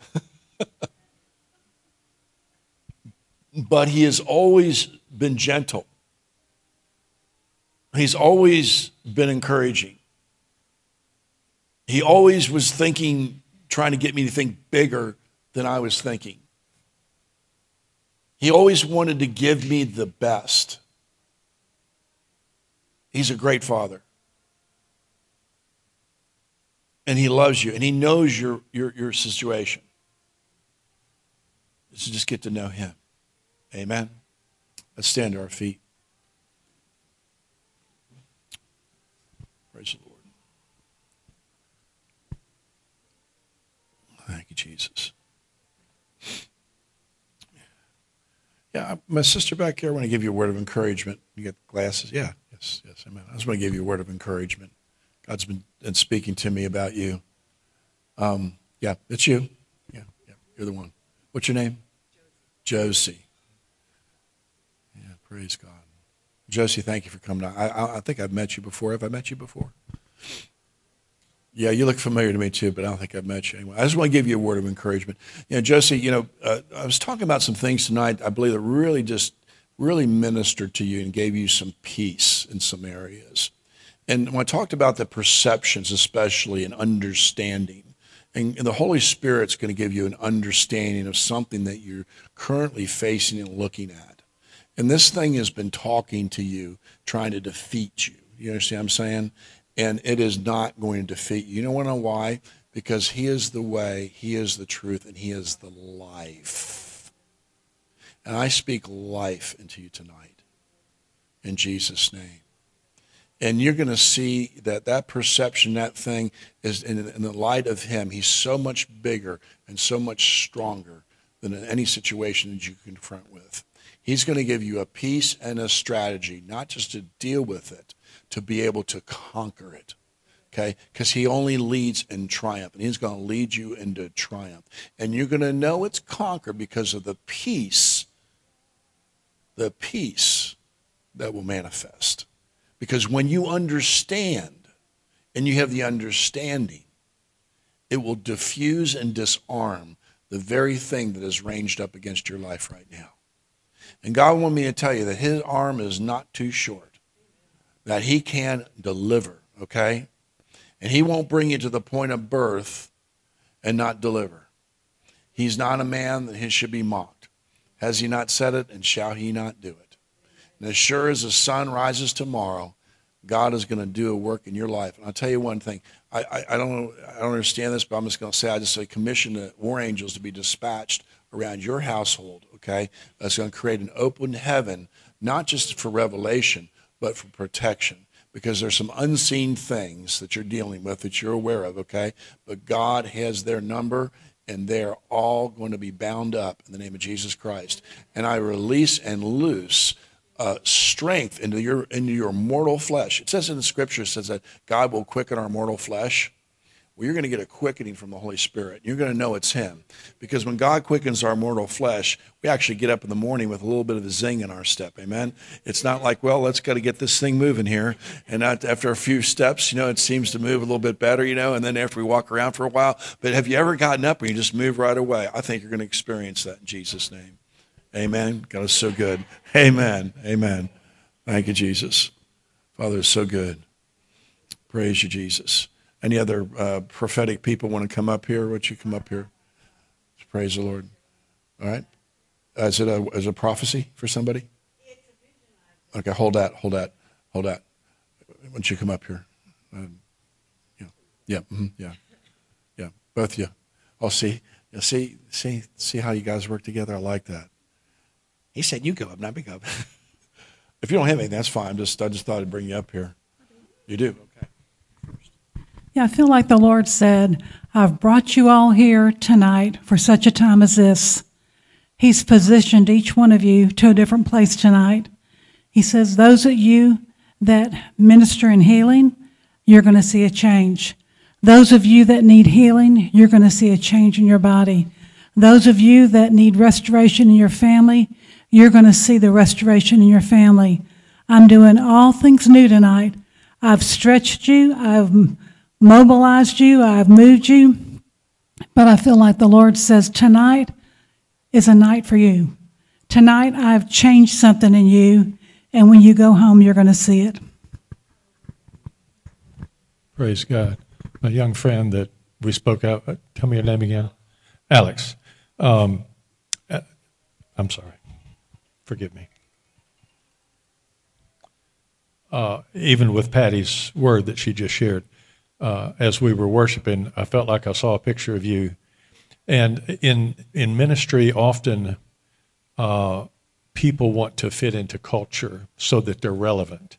Speaker 1: But he has always been gentle. He's always been encouraging. He always was thinking, trying to get me to think bigger than I was thinking. He always wanted to give me the best. He's a great father. And he loves you, and he knows your situation. So just get to know him. Amen. Let's stand to our feet. Praise the Lord. Thank you, Jesus. Yeah, my sister back here, I want to give you a word of encouragement. You got glasses? Yeah, yes, amen. I just want to give you a word of encouragement. God's been speaking to me about you. Yeah, it's you. Yeah, you're the one. What's your name? Josie. Yeah, praise God. Josie, thank you for coming down. I think I've met you before. Have I met you before? Yeah, you look familiar to me too, but I don't think I've met you anyway. I just want to give you a word of encouragement. Josie, I was talking about some things tonight, I believe, that really ministered to you and gave you some peace in some areas. And when I talked about the perceptions, especially, and understanding, and the Holy Spirit's going to give you an understanding of something that you're currently facing and looking at. And this thing has been talking to you, trying to defeat you. You understand what I'm saying? And it is not going to defeat you. You know why? Because he is the way, he is the truth, and he is the life. And I speak life into you tonight in Jesus' name. And you're going to see that perception, that thing, is in the light of him. He's so much bigger and so much stronger than in any situation that you confront with. He's going to give you a peace and a strategy, not just to deal with it, to be able to conquer it, okay? Because he only leads in triumph, and he's going to lead you into triumph. And you're going to know it's conquered because of the peace that will manifest. Because when you understand, and you have the understanding, it will diffuse and disarm the very thing that is ranged up against your life right now. And God wanted me to tell you that his arm is not too short, that he can deliver, okay? And he won't bring you to the point of birth and not deliver. He's not a man that he should be mocked. Has he not said it, and shall he not do it? And as sure as the sun rises tomorrow, God is going to do a work in your life. And I'll tell you one thing. I don't understand this, but I'm just going to say, I just say commission the war angels to be dispatched around your household, okay? That's going to create an open heaven, not just for revelation, but for protection. Because there's some unseen things that you're dealing with that you're aware of, okay? But God has their number, and they're all going to be bound up in the name of Jesus Christ. And I release and loose strength into your mortal flesh. It says in the scripture, it says that God will quicken our mortal flesh. Well, you're going to get a quickening from the Holy Spirit. You're going to know it's him. Because when God quickens our mortal flesh, we actually get up in the morning with a little bit of a zing in our step. Amen? It's not like, well, let's got to get this thing moving here. And after a few steps, it seems to move a little bit better, and then after we walk around for a while. But have you ever gotten up and you just move right away? I think you're going to experience that in Jesus' name. Amen. God is so good. Amen. Amen. Thank you, Jesus. Father is so good. Praise you, Jesus. Any other prophetic people want to come up here? Would you come up here? Praise the Lord. All right. Is it a prophecy for somebody? Okay, hold that. Why don't you come up here? Yeah. Both of you. Oh, see how you guys work together? I like that. He said, you go up, not me go up. If you don't have anything, that's fine. I just thought I'd bring you up here. You do? Okay.
Speaker 2: Yeah, I feel like the Lord said, I've brought you all here tonight for such a time as this. He's positioned each one of you to a different place tonight. He says, those of you that minister in healing, you're going to see a change. Those of you that need healing, you're going to see a change in your body. Those of you that need restoration in your family, you're going to see the restoration in your family. I'm doing all things new tonight. I've stretched you. I've mobilized you. I've moved you. But I feel like the Lord says tonight is a night for you. Tonight I've changed something in you, and when you go home, you're going to see it.
Speaker 3: Praise God. my young friend that we spoke out. Tell me your name again. Alex. I'm sorry. Forgive me. Even with Patty's word that she just shared, as we were worshiping, I felt like I saw a picture of you. And in ministry, often people want to fit into culture so that they're relevant.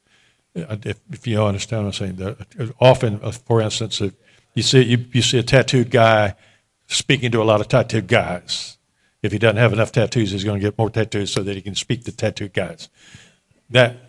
Speaker 3: If you understand what I'm saying, often, for instance, if you see a tattooed guy speaking to a lot of tattooed guys. If he doesn't have enough tattoos, he's going to get more tattoos so that he can speak to tattooed guys. That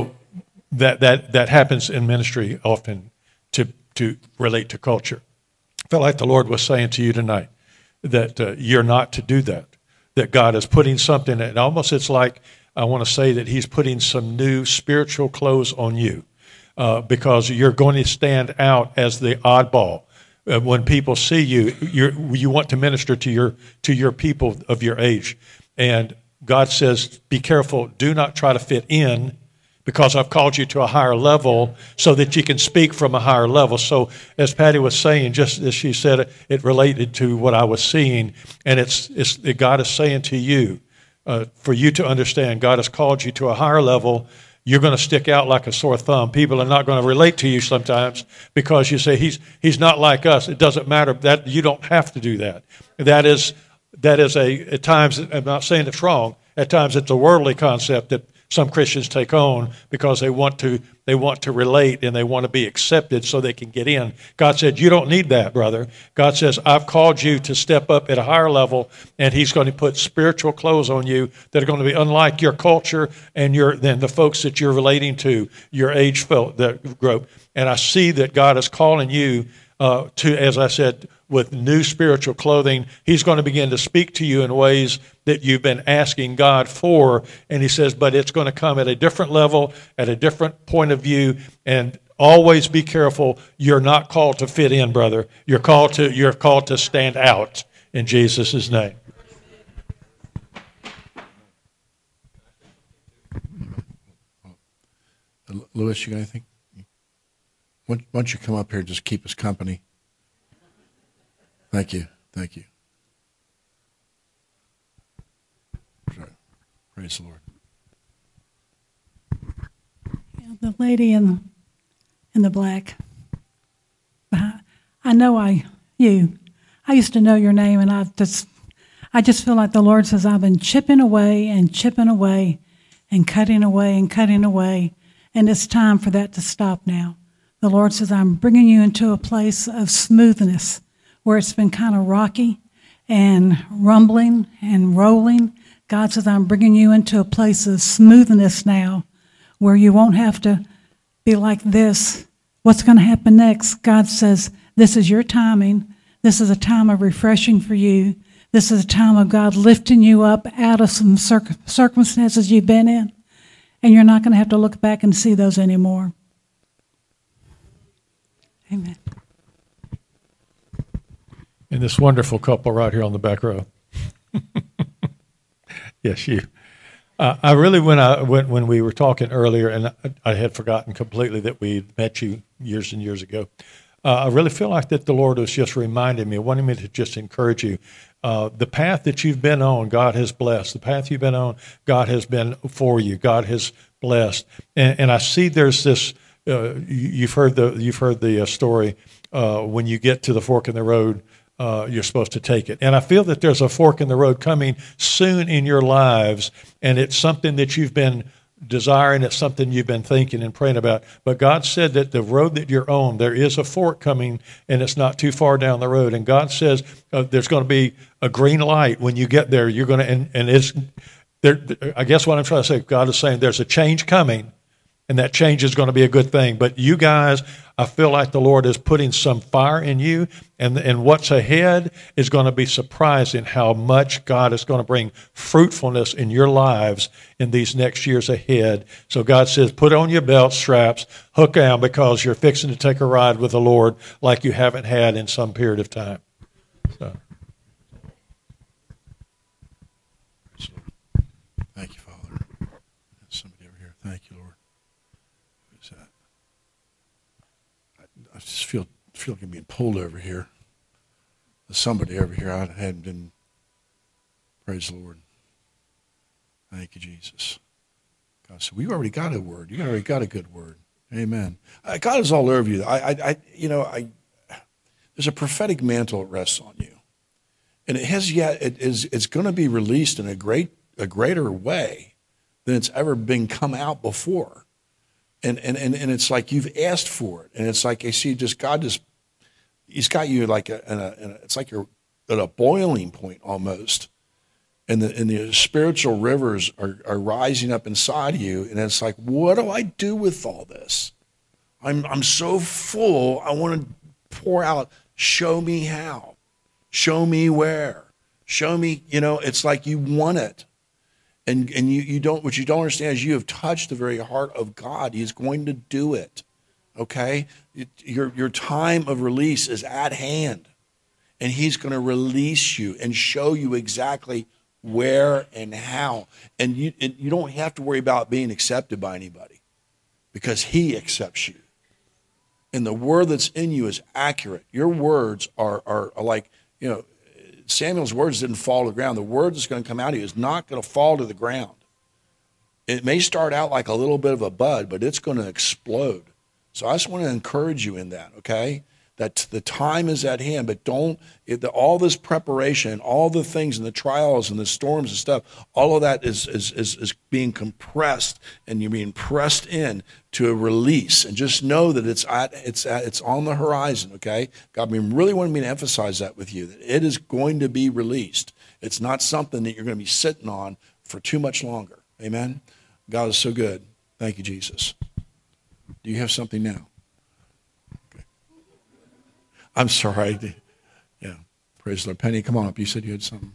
Speaker 3: happens in ministry often to relate to culture. I felt like the Lord was saying to you tonight that you're not to do that. That God is putting something, and almost it's like I want to say that He's putting some new spiritual clothes on you because you're going to stand out as the oddball. When people see you, you want to minister to your people of your age, and God says, "Be careful. Do not try to fit in, because I've called you to a higher level, so that you can speak from a higher level." So, as Patty was saying, just as she said, it related to what I was seeing, and it's God is saying to you, for you to understand, God has called you to a higher level. You're going to stick out like a sore thumb. People are not going to relate to you sometimes because you say he's not like us. It doesn't matter. That you don't have to do that. That is at times. I'm not saying it's wrong. At times it's a worldly concept that some Christians take on because they want to relate and they want to be accepted so they can get in. God said, you don't need that, brother. God says, I've called you to step up at a higher level, and He's going to put spiritual clothes on you that are going to be unlike your culture and then the folks that you're relating to, your age group. And I see that God is calling you to, as I said, with new spiritual clothing. He's going to begin to speak to you in ways that you've been asking God for. And He says, but it's going to come at a different level, at a different point of view. And always be careful. You're not called to fit in, brother. You're called to stand out in Jesus' name.
Speaker 1: Louis, you got anything? Why don't you come up here and just keep us company? Thank you. Thank you. Sorry. Praise the Lord.
Speaker 2: Yeah, the lady in the black. I know I used to know your name, and I just feel like the Lord says I've been chipping away and cutting away and cutting away, and it's time for that to stop now. The Lord says I'm bringing you into a place of smoothness where it's been kind of rocky and rumbling and rolling. God says, I'm bringing you into a place of smoothness now where you won't have to be like this. What's going to happen next? God says, this is your timing. This is a time of refreshing for you. This is a time of God lifting you up out of some circumstances you've been in. And you're not going to have to look back and see those anymore. Amen.
Speaker 3: And this wonderful couple right here on the back row. Yes, you. I really, when we were talking earlier, and I had forgotten completely that we met you years and years ago. I really feel like that the Lord was just reminding me, wanting me to just encourage you. The path that you've been on, God has blessed. The path you've been on, God has been for you. God has blessed. And I see there's this. You've heard the story. When you get to the fork in the road, you're supposed to take it. And I feel that there's a fork in the road coming soon in your lives, and it's something that you've been desiring. It's something you've been thinking and praying about. But God said that the road that you're on, there is a fork coming, and it's not too far down the road. And God says there's going to be a green light when you get there. You're going to, and it's there. I guess what I'm trying to say, God is saying there's a change coming. And that change is going to be a good thing. But you guys, I feel like the Lord is putting some fire in you. And what's ahead is going to be surprising how much God is going to bring fruitfulness in your lives in these next years ahead. So God says, put on your belt straps, hook down, because you're fixing to take a ride with the Lord like you haven't had in some period of time. So.
Speaker 1: Thank you, Father. Somebody over here. Thank you, Lord. I just feel feel like I'm being pulled over here. There's somebody over here I hadn't been. Praise the Lord. Thank you, Jesus. God said, we already got a word. You already got a good word. Amen. God is all over you. There's a prophetic mantle that rests on you. And it's going to be released in a greater way than it's ever been come out before. And it's like you've asked for it. And it's like, you see, he's got you like it's like you're at a boiling point almost. And the spiritual rivers are rising up inside of you. And it's like, what do I do with all this? I'm so full. I want to pour out. Show me how. Show me where. Show me, it's like you want it. And you don't, what you don't understand is you have touched the very heart of God. He's going to do it. Okay? Your time of release is at hand. And he's going to release you and show you exactly where and how. And you don't have to worry about being accepted by anybody because he accepts you. And the word that's in you is accurate. Your words are like, Samuel's words didn't fall to the ground. The word that's going to come out of you is not going to fall to the ground. It may start out like a little bit of a bud, but it's going to explode. So I just want to encourage you in that, okay? That the time is at hand, but all this preparation, all the things and the trials and the storms and stuff, all of that is being compressed and you're being pressed in to a release. And just know that it's on the horizon, okay? God really wanted me to emphasize that with you, that it is going to be released. It's not something that you're going to be sitting on for too much longer. Amen? God is so good. Thank you, Jesus. Do you have something now? I'm sorry. Yeah. Praise the Lord. Penny, come on up. You said you had something.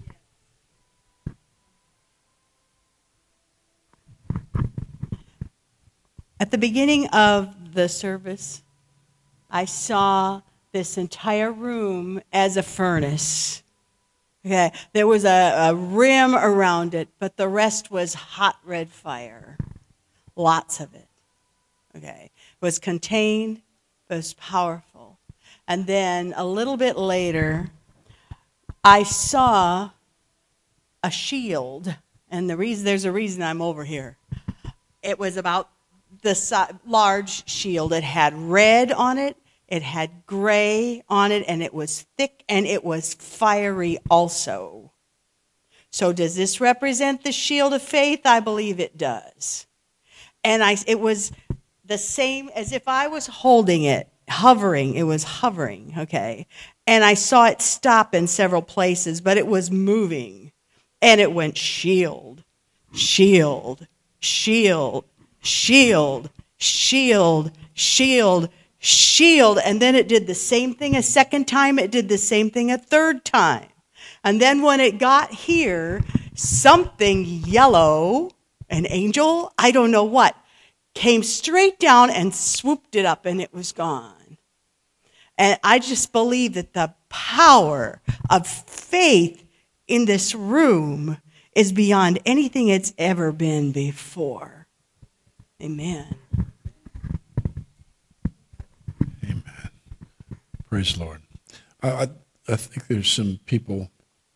Speaker 4: At the beginning of the service, I saw this entire room as a furnace. Okay. There was a rim around it, but the rest was hot red fire. Lots of it. Okay. It was contained, it was powerful. And then a little bit later, I saw a shield. And there's a reason I'm over here. It was about the large shield. It had red on it. It had gray on it. And it was thick and it was fiery also. So does this represent the shield of faith? I believe it does. And it was the same as if I was holding it. It was hovering, okay? And I saw it stop in several places, but it was moving. And it went shield, shield, shield, shield, shield, shield, shield. And then it did the same thing a second time. It did the same thing a third time. And then when it got here, something yellow, an angel, I don't know what, came straight down and swooped it up, and it was gone. And I just believe that the power of faith in this room is beyond anything it's ever been before. Amen.
Speaker 1: Amen. Praise the Lord. I think there's some people.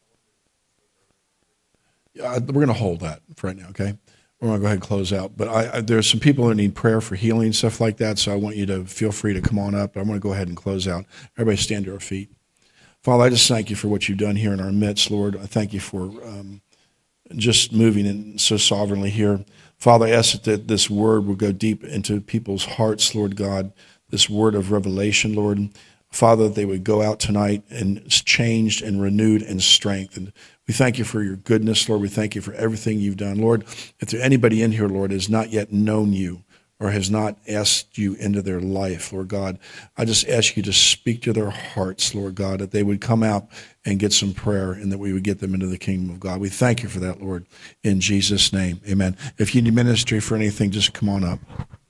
Speaker 1: We're going to hold that for right now, okay? We're going to go ahead and close out. But there's some people that need prayer for healing and stuff like that, so I want you to feel free to come on up. I want to go ahead and close out. Everybody stand to our feet. Father, I just thank you for what you've done here in our midst, Lord. I thank you for just moving in so sovereignly here. Father, I ask that this word will go deep into people's hearts, Lord God, this word of revelation, Lord. Father, that they would go out tonight and changed and renewed and strengthened. We thank you for your goodness, Lord. We thank you for everything you've done. Lord, if there's anybody in here, Lord, has not yet known you or has not asked you into their life, Lord God, I just ask you to speak to their hearts, Lord God, that they would come out and get some prayer and that we would get them into the kingdom of God. We thank you for that, Lord, in Jesus' name. Amen. If you need ministry for anything, just come on up.